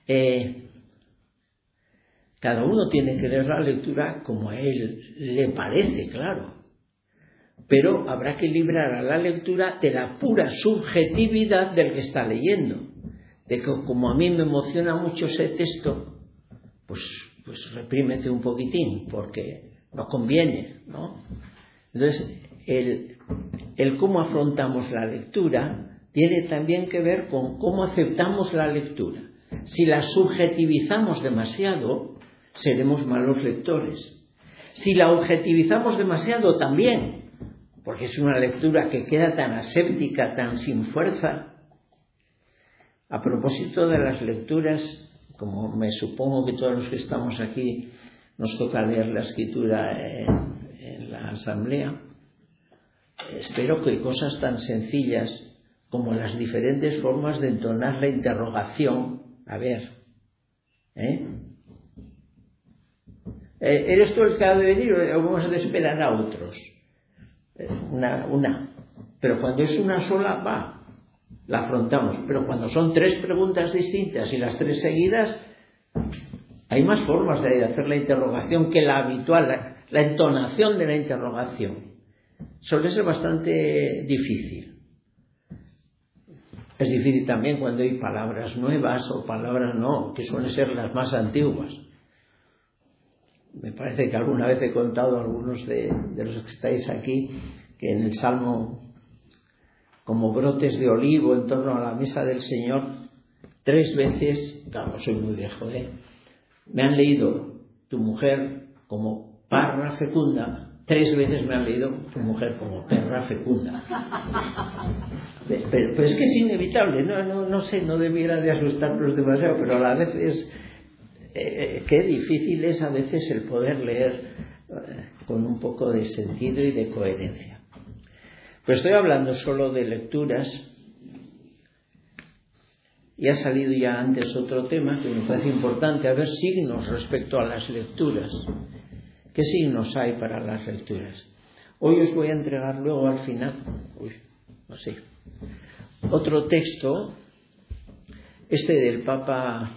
Cada uno tiene que leer la lectura como a él le parece, claro. Pero habrá que librar a la lectura de la pura subjetividad del que está leyendo. De que como a mí me emociona mucho ese texto, pues reprímete un poquitín, porque no conviene, ¿no? Entonces, el cómo afrontamos la lectura tiene también que ver con cómo aceptamos la lectura. Si la subjetivizamos demasiado, seremos malos lectores. Si la objetivizamos demasiado, también, porque es una lectura que queda tan aséptica, tan sin fuerza. A propósito de las lecturas, como me supongo que todos los que estamos aquí nos toca leer la escritura en la asamblea, espero que cosas tan sencillas como las diferentes formas de entonar la interrogación, a ver, ¿eres tú el que ha de venir o vamos a esperar a otros? Pero cuando es una sola, la afrontamos. Pero cuando son tres preguntas distintas y las tres seguidas, hay más formas de hacer la interrogación que la habitual, la entonación de la interrogación. Suele ser bastante difícil. Es difícil también cuando hay palabras nuevas o palabras que suelen ser las más antiguas. Me parece que alguna vez he contado a algunos de los que estáis aquí que en el Salmo, como brotes de olivo en torno a la mesa del Señor, 3 veces, claro, soy muy viejo, me han leído tu mujer como parra fecunda, 3 veces me han leído tu mujer como perra fecunda. Pero es que es inevitable, no sé, no debiera de asustarnos demasiado, pero a la vez es qué difícil es a veces el poder leer con un poco de sentido y de coherencia. Pero estoy hablando solo de lecturas y ha salido ya antes otro tema que me parece importante, a ver signos respecto a las lecturas. ¿Qué signos hay para las lecturas? Hoy os voy a entregar luego al final, otro texto, este del Papa,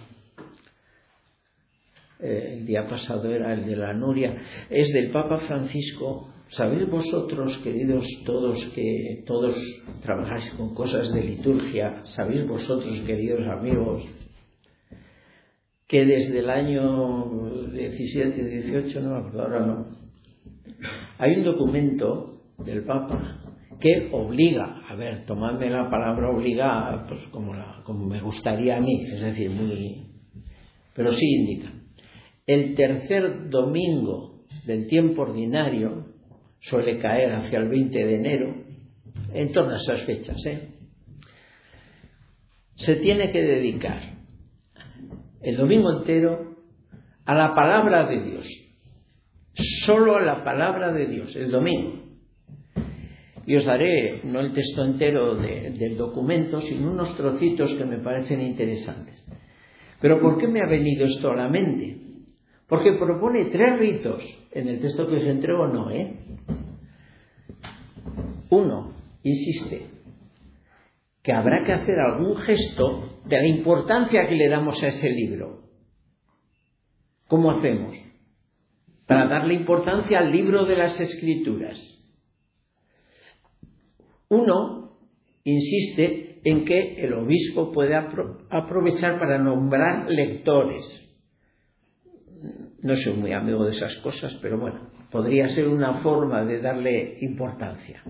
el día pasado era el de la Nuria, es del Papa Francisco. ¿Sabéis vosotros, queridos todos, que todos trabajáis con cosas de liturgia? ¿Sabéis vosotros, queridos amigos, que desde el año 17, 18, no me acuerdo, ahora no, hay un documento del Papa que obliga, a ver, tomadme la palabra obliga, pues como me gustaría a mí, es decir, pero sí indica, el tercer domingo del tiempo ordinario suele caer hacia el 20 de enero, en torno a esas fechas, se tiene que dedicar el domingo entero a la palabra de Dios, solo a la palabra de Dios, el domingo. Y os daré, no el texto entero del documento, sino unos trocitos que me parecen interesantes. Pero ¿por qué me ha venido esto a la mente? Porque propone 3 ritos. En el texto que os entrego no, 1, insiste que habrá que hacer algún gesto de la importancia que le damos a ese libro. ¿Cómo hacemos? Para darle importancia al libro de las Escrituras. Uno insiste en que el obispo puede aprovechar para nombrar lectores. No soy muy amigo de esas cosas, pero bueno, podría ser una forma de darle importancia.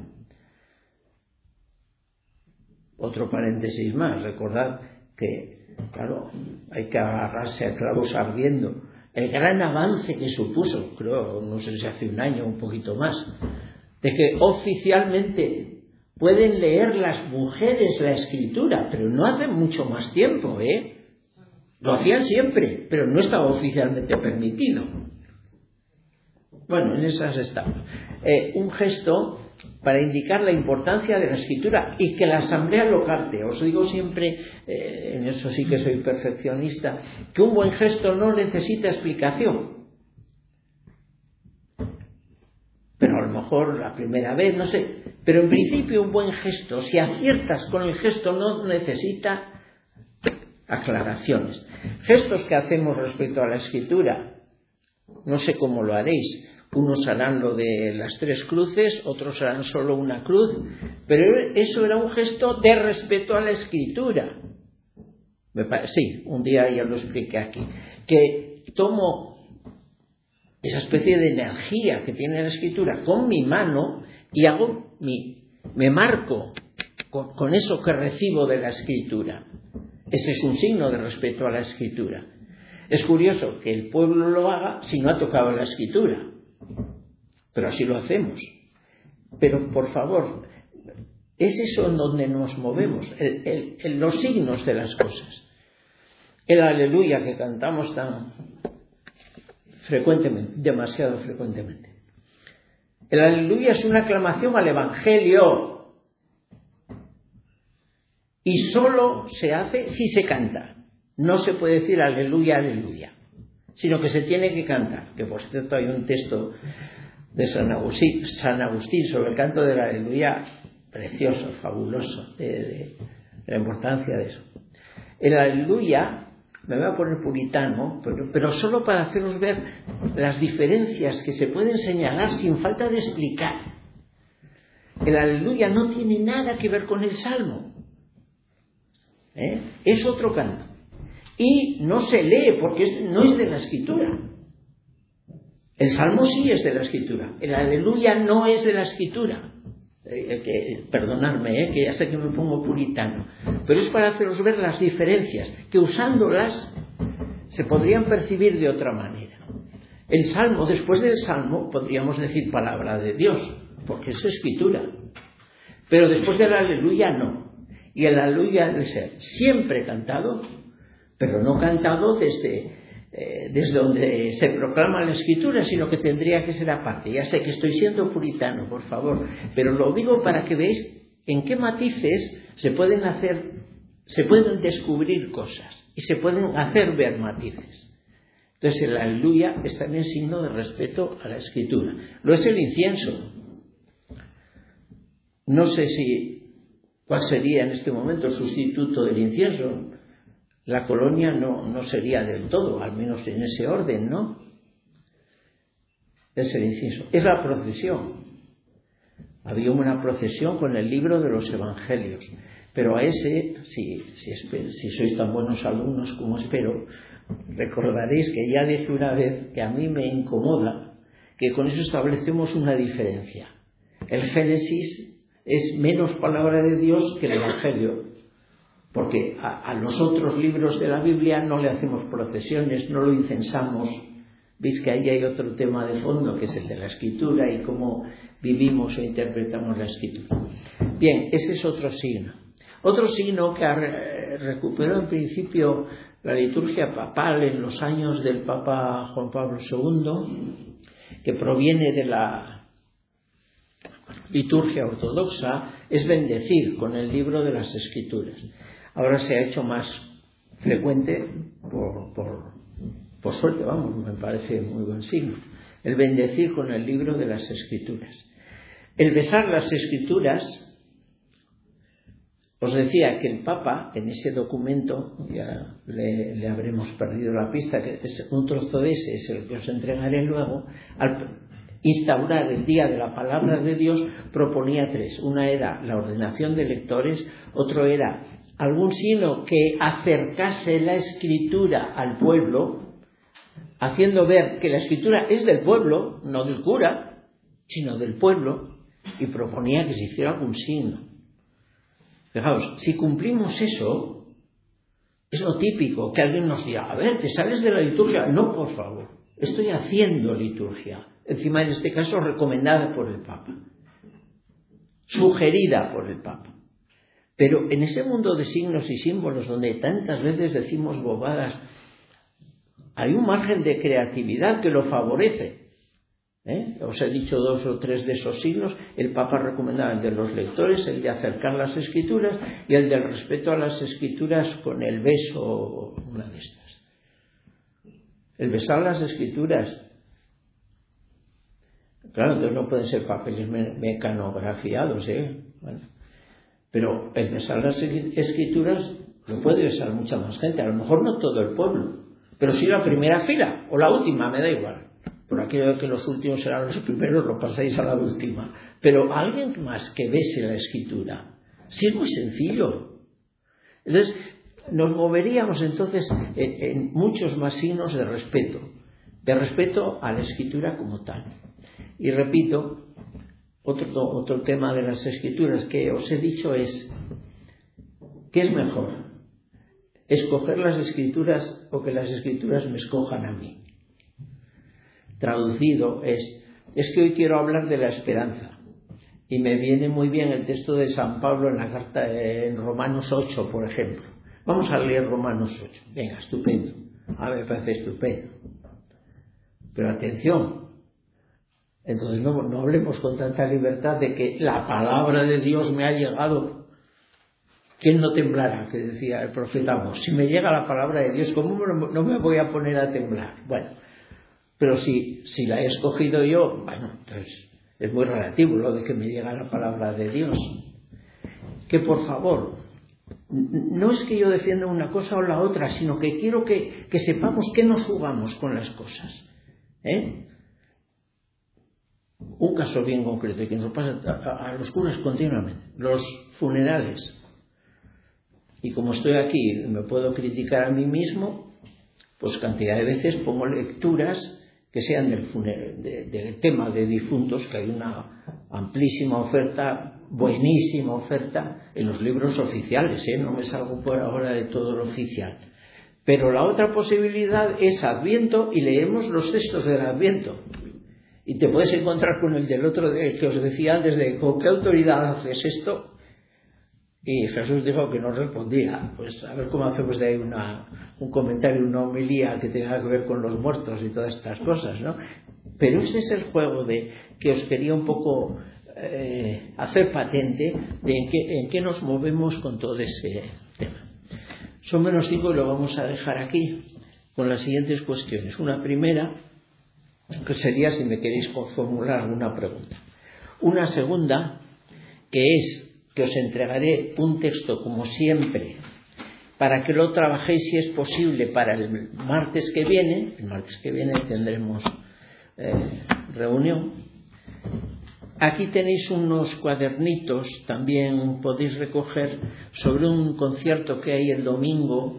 Otro paréntesis más, recordad que, claro, hay que agarrarse a clavos ardiendo. El gran avance que supuso, creo, no sé si hace un año o un poquito más, de que oficialmente pueden leer las mujeres la Escritura, pero no hace mucho más tiempo, Lo hacían siempre, pero no estaba oficialmente permitido. Bueno, en esas estamos. Un gesto para indicar la importancia de la Escritura y que la asamblea lo capte. Os digo siempre, en eso sí que soy perfeccionista, que un buen gesto no necesita explicación. Pero a lo mejor la primera vez, no sé. Pero en principio un buen gesto, si aciertas con el gesto, no necesita aclaraciones. Gestos que hacemos respecto a la Escritura, no sé cómo lo haréis. Unos harán lo de las 3 cruces, otros harán solo una cruz, pero eso era un gesto de respeto a la Escritura. Sí, un día ya lo expliqué aquí, que tomo esa especie de energía que tiene la Escritura con mi mano y me marco con eso que recibo de la Escritura. Ese es un signo de respeto a la Escritura. Es curioso que el pueblo lo haga si no ha tocado la Escritura. Pero así lo hacemos. Pero por favor, es eso en donde nos movemos, en los signos de las cosas. El aleluya que cantamos tan frecuentemente, demasiado frecuentemente. El aleluya es una aclamación al Evangelio y solo se hace si se canta. No se puede decir aleluya, aleluya, sino que se tiene que cantar. Que por cierto hay un texto de San Agustín sobre el canto del aleluya precioso, fabuloso, de la importancia de eso. El aleluya, me voy a poner puritano, pero solo para haceros ver las diferencias que se pueden señalar sin falta de explicar. El aleluya no tiene nada que ver con el salmo, es otro canto y no se lee porque no es de la Escritura. El salmo sí es de la Escritura, el aleluya no es de la Escritura. Perdonadme, que ya sé que me pongo puritano, pero es para haceros ver las diferencias que usándolas se podrían percibir de otra manera. El salmo, después del salmo podríamos decir palabra de Dios porque es Escritura, pero después del aleluya no. Y el aleluya debe ser siempre cantado, pero no cantado desde donde se proclama la Escritura, sino que tendría que ser aparte. Ya sé que estoy siendo puritano, por favor, pero lo digo para que veáis en qué matices se pueden descubrir cosas y se pueden hacer ver matices. Entonces el aleluya es también signo de respeto a la Escritura. Lo es el incienso. No sé cuál sería en este momento el sustituto del incienso. La colonia no sería del todo, al menos en ese orden, ¿no? Es el incienso. Es la procesión. Había una procesión con el libro de los Evangelios, pero a ese, si sois tan buenos alumnos como espero, recordaréis que ya dije una vez que a mí me incomoda que con eso establecemos una diferencia. El Génesis es menos palabra de Dios que el Evangelio. Porque a los otros libros de la Biblia no le hacemos procesiones, no lo incensamos. Veis que ahí hay otro tema de fondo, que es el de la Escritura y cómo vivimos e interpretamos la Escritura. Bien, ese es otro signo. Otro signo que recuperó en principio la liturgia papal en los años del Papa Juan Pablo II, que proviene de la liturgia ortodoxa, es bendecir con el libro de las Escrituras. Ahora se ha hecho más frecuente por suerte, me parece muy buen signo, el bendecir con el libro de las Escrituras. El besar las Escrituras Os decía que el Papa, en ese documento, ya le habremos perdido la pista, que es un trozo de ese, es el que os entregaré luego, al instaurar el Día de la Palabra de Dios, proponía 3. Una era la ordenación de lectores, otro era algún signo que acercase la Escritura al pueblo, haciendo ver que la Escritura es del pueblo, no del cura, sino del pueblo, y proponía que se hiciera algún signo. Fijaos, si cumplimos eso, es lo típico, que alguien nos diga, a ver, ¿te sales de la liturgia? No, por favor, estoy haciendo liturgia. Encima, en este caso, recomendada por el Papa, sugerida por el Papa. Pero en ese mundo de signos y símbolos, donde tantas veces decimos bobadas, hay un margen de creatividad que lo favorece. Os he dicho 2 o 3 de esos signos. El Papa recomendaba el de los lectores, el de acercar las Escrituras, y el del respeto a las Escrituras con el beso, una de estas. El besar las Escrituras, claro, entonces no pueden ser papeles mecanografiados, bueno, pero el besar las Escrituras lo puede besar mucha más gente, a lo mejor no todo el pueblo, pero sí la primera fila o la última, me da igual. Por aquello de que los últimos serán los primeros, lo pasáis a la última. Pero alguien más que bese la Escritura. Sí, es muy sencillo. Entonces, nos moveríamos entonces en muchos más signos de respeto a la Escritura como tal. Y repito, otro tema de las Escrituras que os he dicho es, ¿qué es mejor? ¿Escoger las Escrituras o que las Escrituras me escojan a mí? Traducido es que hoy quiero hablar de la esperanza y me viene muy bien el texto de San Pablo en la carta en Romanos 8, por ejemplo. Vamos a leer Romanos 8. Venga, estupendo. A mí me parece estupendo. Pero atención, entonces no hablemos con tanta libertad de que la palabra de Dios me ha llegado. ¿Quién no temblará? Que decía el profeta Amós. Si me llega la palabra de Dios, ¿cómo no me voy a poner a temblar? Bueno, pero si la he escogido yo, bueno, entonces es muy relativo lo de que me llega la palabra de Dios. Que por favor, no es que yo defienda una cosa o la otra, sino que quiero que sepamos que nos jugamos con las cosas. Un caso bien concreto que nos pasa a los curas continuamente, los funerales. Y como estoy aquí y me puedo criticar a mí mismo, pues cantidad de veces pongo lecturas que sean del tema de difuntos, que hay una amplísima oferta, buenísima oferta en los libros oficiales, no me salgo por ahora de todo lo oficial. Pero la otra posibilidad es Adviento y leemos los textos del Adviento. Y te puedes encontrar con el del otro que os decía antes de ¿con qué autoridad haces esto? Y Jesús dijo que no respondía. Pues a ver cómo hacemos de ahí un comentario, una homilía que tenga que ver con los muertos y todas estas cosas, ¿no? Pero ese es el juego que os quería un poco hacer patente de en qué nos movemos con todo ese tema. Son menos 5 y lo vamos a dejar aquí con las siguientes cuestiones. Una primera, que sería si me queréis formular alguna pregunta. Una segunda, que es que os entregaré un texto como siempre para que lo trabajéis si es posible para el martes que viene. El martes que viene tendremos reunión. Aquí tenéis unos cuadernitos, también podéis recoger, sobre un concierto que hay el domingo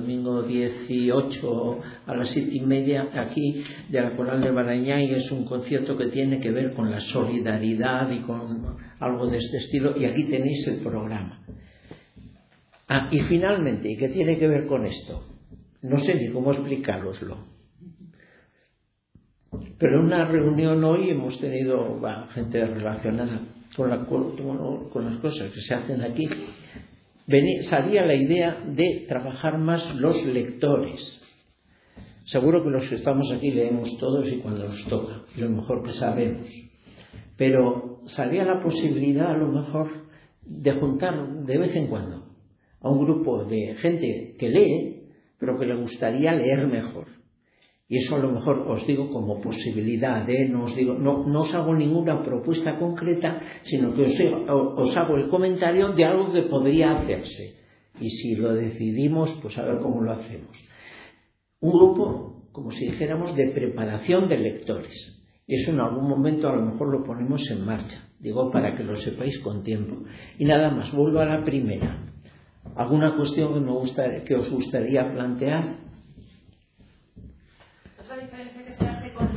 18 a las 7:30 aquí de la Coral de Barañáin. Es un concierto que tiene que ver con la solidaridad y con algo de este estilo, y aquí tenéis el programa. Y finalmente, ¿y qué tiene que ver con esto? No sé ni cómo explicároslo. Pero en una reunión hoy hemos tenido gente relacionada con las cosas que se hacen aquí. Salía la idea de trabajar más los lectores. Seguro que los que estamos aquí leemos todos y cuando nos toca, y lo mejor que sabemos. Pero salía la posibilidad a lo mejor de juntar de vez en cuando a un grupo de gente que lee, pero que le gustaría leer mejor. Y eso a lo mejor os digo como posibilidad, no os hago ninguna propuesta concreta, sino que os hago el comentario de algo que podría hacerse. Y si lo decidimos, pues a ver cómo lo hacemos. Un grupo, como si dijéramos, de preparación de lectores. Y eso en algún momento a lo mejor lo ponemos en marcha. Digo, para que lo sepáis con tiempo. Y nada más, vuelvo a la primera. ¿Alguna cuestión que os gustaría plantear? Otra diferencia que se hace con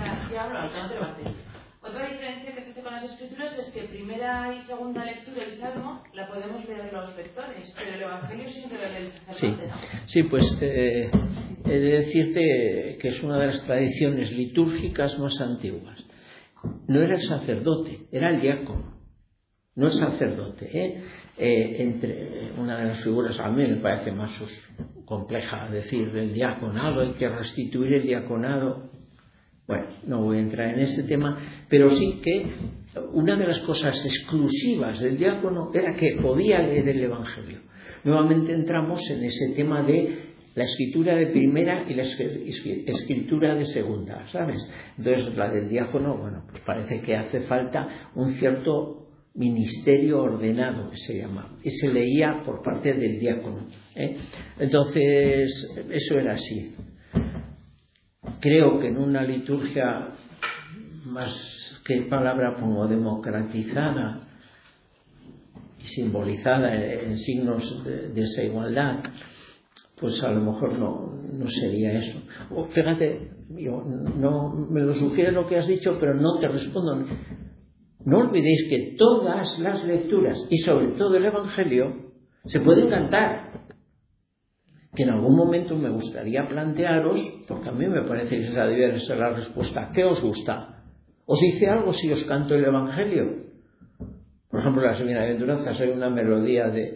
Otra diferencia que se hace con las escrituras es que primera y segunda lectura del Salmo la podemos leer los lectores, pero el Evangelio siempre lo lee el sacerdote, ¿no? Sí, pues he de decirte que es una de las tradiciones litúrgicas más antiguas. No era el sacerdote, era el diácono, no el sacerdote. Entre una de las figuras, a mí me parece más compleja decir el diaconado, hay que restituir el diaconado. Bueno, no voy a entrar en ese tema, pero sí que una de las cosas exclusivas del diácono era que podía leer el Evangelio. Nuevamente entramos en ese tema de la escritura de primera y la escritura de segunda, ¿sabes? Entonces la del diácono, bueno, pues parece que hace falta un cierto ministerio ordenado, que se llama, y se leía por parte del diácono. Entonces eso era así. Creo que en una liturgia más, ¿qué palabra pongo?, democratizada y simbolizada en signos de esa igualdad, pues a lo mejor no sería eso. Fíjate, yo no me lo sugiere lo que has dicho, pero no te respondo. No olvidéis que todas las lecturas, y sobre todo el Evangelio, se pueden cantar. Que en algún momento me gustaría plantearos, porque a mí me parece que esa debe ser la respuesta. ¿Qué os gusta? ¿Os dice algo si os canto el Evangelio? Por ejemplo, las bienaventuranzas, hay una melodía de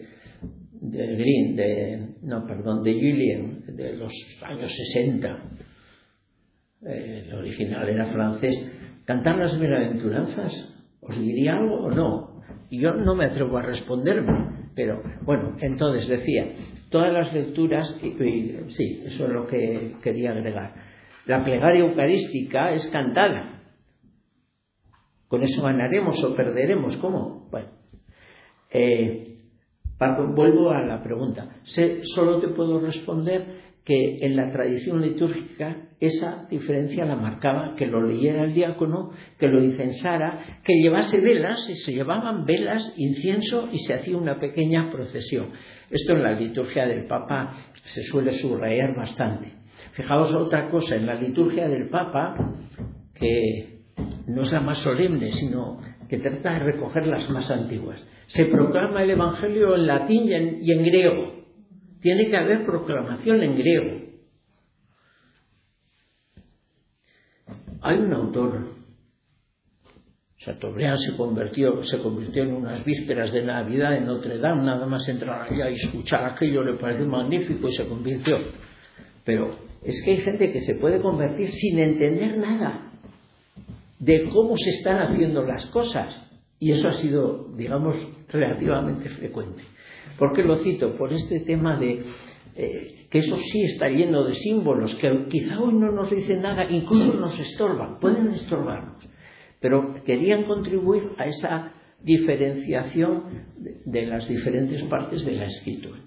Julien, de los años 60. El original era francés. ¿Cantar las bienaventuranzas os diría algo o no? Y yo no me atrevo a responderme, pero bueno, entonces decía, todas las lecturas, sí, eso es lo que quería agregar. La plegaria eucarística es cantada. ¿Con eso ganaremos o perderemos? ¿Cómo? Bueno, vuelvo a la pregunta. Solo te puedo responder que en la tradición litúrgica esa diferencia la marcaba, que lo leyera el diácono, que lo incensara, que llevase velas, y se llevaban velas, incienso, y se hacía una pequeña procesión. Esto en la liturgia del Papa se suele subrayar bastante. Fijaos otra cosa, en la liturgia del Papa, que no es la más solemne, sino que trata de recoger las más antiguas. Se proclama el Evangelio en latín y en griego. Tiene que haber proclamación en griego. Hay un autor, Chateaubriand se convirtió en unas vísperas de Navidad en Notre Dame, nada más entrar allá y escuchar aquello le pareció magnífico y se convirtió. Pero es que hay gente que se puede convertir sin entender nada de cómo se están haciendo las cosas, y eso ha sido, digamos, relativamente frecuente. ¿Por qué lo cito? Por este tema de que eso sí está lleno de símbolos que quizá hoy no nos dicen nada, incluso nos estorban, pueden estorbarnos, pero querían contribuir a esa diferenciación de las diferentes partes de la escritura.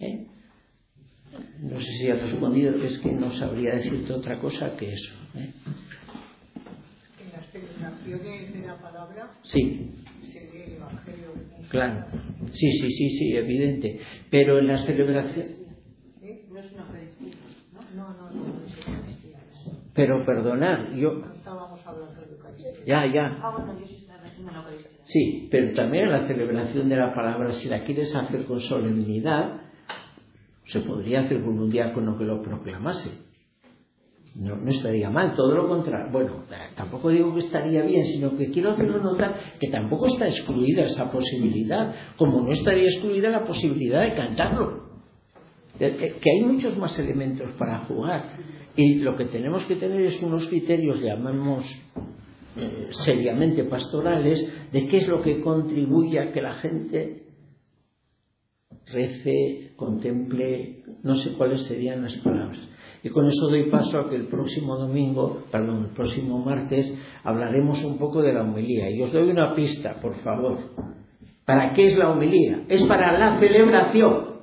No sé si has respondido, es que no sabría decirte otra cosa que eso. En las celebraciones de la palabra, sí, se lee el Evangelio. Claro, sí, evidente. Pero en las celebraciones... No es una Eucaristía, ¿no? No es una Eucaristía. Pero perdonad, yo... No estábamos hablando de Eucaristía. Ya. Bueno, yo sí estaba haciendo la Eucaristía. Sí, pero también en la celebración de la palabra, si la quieres hacer con solemnidad, se podría hacer con un diácono que lo proclamase. No estaría mal, todo lo contrario. Bueno, tampoco digo que estaría bien, sino que quiero hacerlo notar que tampoco está excluida esa posibilidad, como no estaría excluida la posibilidad de cantarlo. Que hay muchos más elementos para jugar, y lo que tenemos que tener es unos criterios, llamemos seriamente pastorales, de qué es lo que contribuye a que la gente rece, contemple, no sé cuáles serían las palabras. Y con eso doy paso a que el próximo martes hablaremos un poco de la homilía. Y os doy una pista, por favor. ¿Para qué es la homilía? Es para la celebración,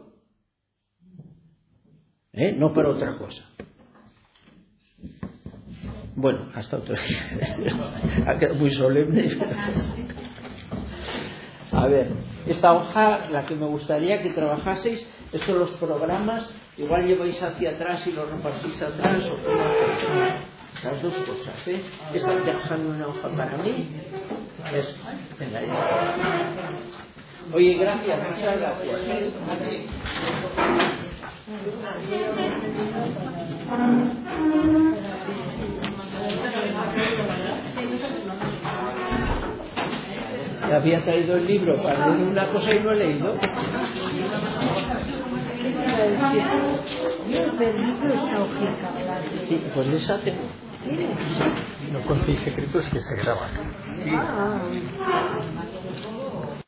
no para otra cosa. Bueno, hasta otro día. Ha quedado muy solemne. A ver, esta hoja, la que me gustaría que trabajaseis, estos son los programas, igual lleváis hacia atrás y los repartís atrás, o las dos cosas, Esta dejando una hoja para mí. Eso, venga, ya. Oye, gracias, muchas gracias. Había traído el libro para leer una cosa y no he leído. Sí, pues esa tengo. No contéis secretos que se graban.